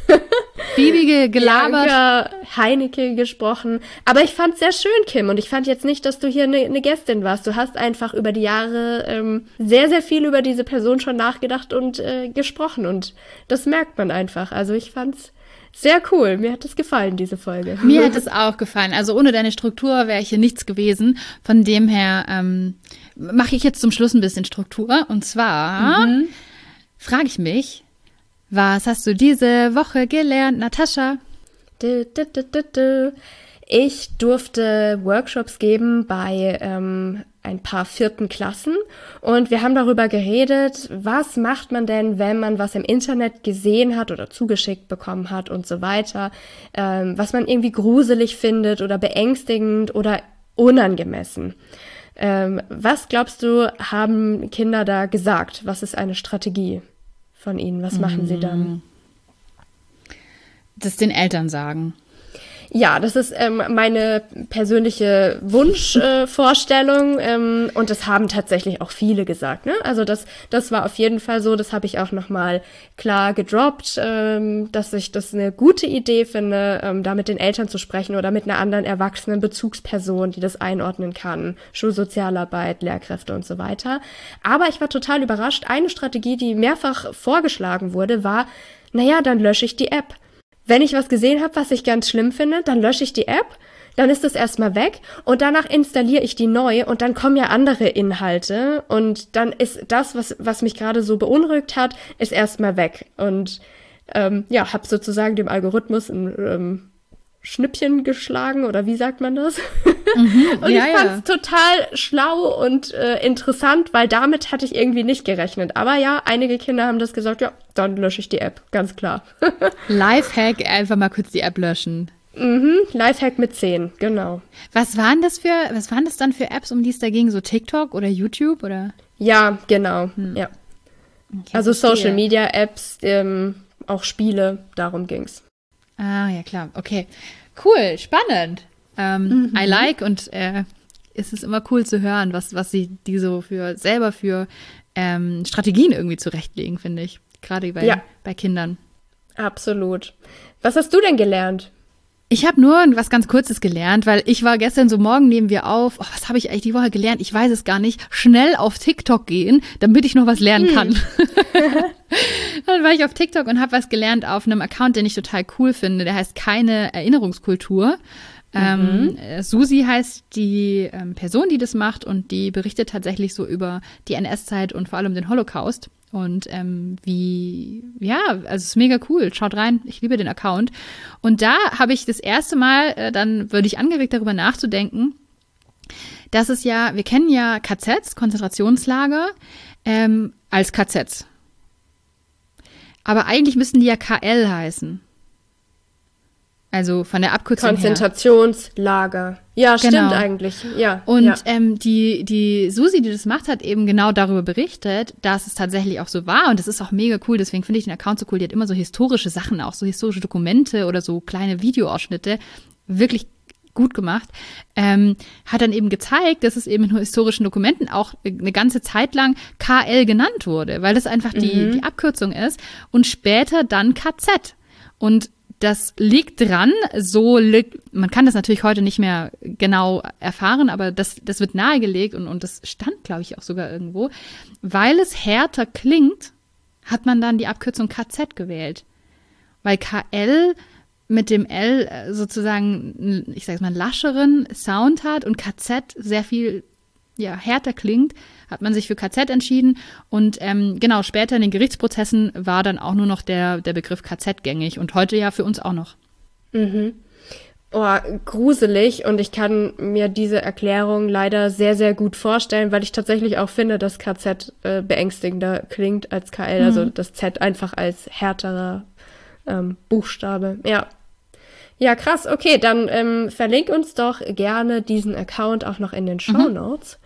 Bibige gelabert. Bianca Heinecke gesprochen. Aber ich fand's sehr schön, Kim. Und ich fand jetzt nicht, dass du hier eine ne Gästin warst. Du hast einfach über die Jahre ähm, sehr, sehr viel über diese Person schon nachgedacht und äh, gesprochen. Und das merkt man einfach. Also ich fand's sehr cool. Mir hat es gefallen, diese Folge. Mir hat es auch gefallen. Also ohne deine Struktur wäre hier nichts gewesen. Von dem her ähm, mache ich jetzt zum Schluss ein bisschen Struktur. Und zwar mhm. frage ich mich, was hast du diese Woche gelernt, Natascha? Du, du, du, du, du. Ich durfte Workshops geben bei ähm, ein paar vierten Klassen und wir haben darüber geredet, was macht man denn, wenn man was im Internet gesehen hat oder zugeschickt bekommen hat und so weiter, ähm, was man irgendwie gruselig findet oder beängstigend oder unangemessen. Ähm, was glaubst du, haben Kinder da gesagt? Was ist eine Strategie von ihnen? Was machen mhm. sie dann? Das den Eltern sagen. Ja, das ist ähm, meine persönliche Wunschvorstellung äh, ähm, und das haben tatsächlich auch viele gesagt. Ne? Also das, das war auf jeden Fall so, das habe ich auch nochmal klar gedroppt, ähm, dass ich das eine gute Idee finde, ähm, da mit den Eltern zu sprechen oder mit einer anderen erwachsenen Bezugsperson, die das einordnen kann, Schulsozialarbeit, Lehrkräfte und so weiter. Aber ich war total überrascht. Eine Strategie, die mehrfach vorgeschlagen wurde, war, naja, dann lösche ich die App. Wenn ich was gesehen habe, was ich ganz schlimm finde, dann lösche ich die App, dann ist das erstmal weg und danach installiere ich die neu und dann kommen ja andere Inhalte und dann ist das, was was mich gerade so beunruhigt hat, ist erstmal weg. Und ähm, ja, habe sozusagen dem Algorithmus ein ähm, Schnippchen geschlagen oder wie sagt man das? Mhm, und ja, ich fand's ja. total schlau und äh, interessant, weil damit hatte ich irgendwie nicht gerechnet. Aber ja, einige Kinder haben das gesagt, ja, dann lösche ich die App, ganz klar. Lifehack, einfach mal kurz die App löschen. Mhm, Lifehack mit zehn, genau. Was waren das für, was waren das dann für Apps, um die es da ging? So TikTok oder YouTube oder? Ja, genau, hm. ja. Okay, also Social Media Apps, ähm, auch Spiele, darum ging's. Ah, ja klar, okay. Cool, spannend. Ähm, mhm. I like und äh, es ist immer cool zu hören, was, was sie die so für selber für ähm, Strategien irgendwie zurechtlegen, finde ich. Gerade bei, ja. bei Kindern. Absolut. Was hast du denn gelernt? Ich habe nur was ganz Kurzes gelernt, weil ich war gestern so, morgen nehmen wir auf, oh, was habe ich eigentlich die Woche gelernt? Ich weiß es gar nicht. Schnell auf TikTok gehen, damit ich noch was lernen kann. Hm. Dann war ich auf TikTok und habe was gelernt auf einem Account, den ich total cool finde. Der heißt Keine Erinnerungskultur. Mhm. Ähm, Susi heißt die ähm, Person, die das macht, und die berichtet tatsächlich so über die N S-Zeit und vor allem den Holocaust. Und ähm, wie, ja, also es ist mega cool. Schaut rein, ich liebe den Account. Und da habe ich das erste Mal, äh, dann würde ich angeregt, darüber nachzudenken, dass es ja, wir kennen ja K Zs, Konzentrationslager, ähm, als K Zs. Aber eigentlich müssten die ja K L heißen. Also von der Abkürzung Konzentrationslager. her. Ja, stimmt Genau. eigentlich. Ja. Und ja. ähm, die, die Susi, die das macht, hat eben genau darüber berichtet, dass es tatsächlich auch so war. Und das ist auch mega cool. Deswegen finde ich den Account so cool. Die hat immer so historische Sachen, auch so historische Dokumente oder so kleine Videoausschnitte. Wirklich gut gemacht. Ähm, hat dann eben gezeigt, dass es eben in historischen Dokumenten auch eine ganze Zeit lang K L genannt wurde, weil das einfach die, Mhm. die Abkürzung ist. Und später dann K Z. Und das liegt dran, so liegt, man kann das natürlich heute nicht mehr genau erfahren, aber das, das wird nahegelegt und, und das stand, glaube ich, auch sogar irgendwo. Weil es härter klingt, hat man dann die Abkürzung K Z gewählt. Weil K L mit dem L sozusagen, ich sage mal, lascheren Sound hat und K Z sehr viel ja, härter klingt, hat man sich für K Z entschieden. Und ähm, genau, später in den Gerichtsprozessen war dann auch nur noch der, der Begriff K Z gängig und heute ja für uns auch noch. Mhm. Oh, gruselig. Und ich kann mir diese Erklärung leider sehr, sehr gut vorstellen, weil ich tatsächlich auch finde, dass K Z äh, beängstigender klingt als K L. Mhm. Also das Z einfach als härterer ähm, Buchstabe. Ja. Ja, krass. Okay, dann ähm, verlink uns doch gerne diesen Account auch noch in den Shownotes. Mhm.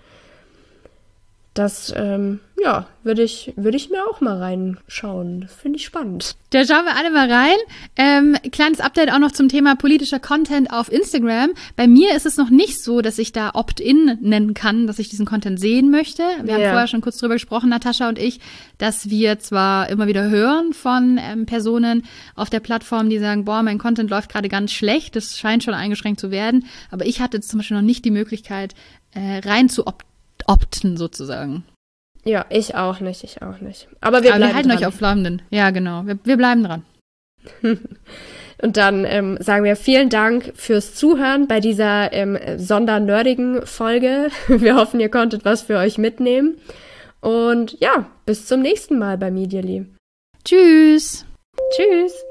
Das, ähm, ja, würde ich, würde ich mir auch mal reinschauen. Das finde ich spannend. Da schauen wir alle mal rein. Ähm, kleines Update auch noch zum Thema politischer Content auf Instagram. Bei mir ist es noch nicht so, dass ich da Opt-in nennen kann, dass ich diesen Content sehen möchte. Wir ja. haben vorher schon kurz drüber gesprochen, Natascha und ich, dass wir zwar immer wieder hören von ähm, Personen auf der Plattform, die sagen, boah, mein Content läuft gerade ganz schlecht, das scheint schon eingeschränkt zu werden. Aber ich hatte jetzt zum Beispiel noch nicht die Möglichkeit, äh, rein zu opten. opten sozusagen. Ja, ich auch nicht, ich auch nicht. Aber wir, Aber bleiben wir halten dran. euch auf Laufenden. Ja, genau. Wir, wir bleiben dran. Und dann ähm, sagen wir vielen Dank fürs Zuhören bei dieser ähm, sondernerdigen Folge. Wir hoffen, ihr konntet was für euch mitnehmen. Und ja, bis zum nächsten Mal bei Medially. Tschüss. Tschüss.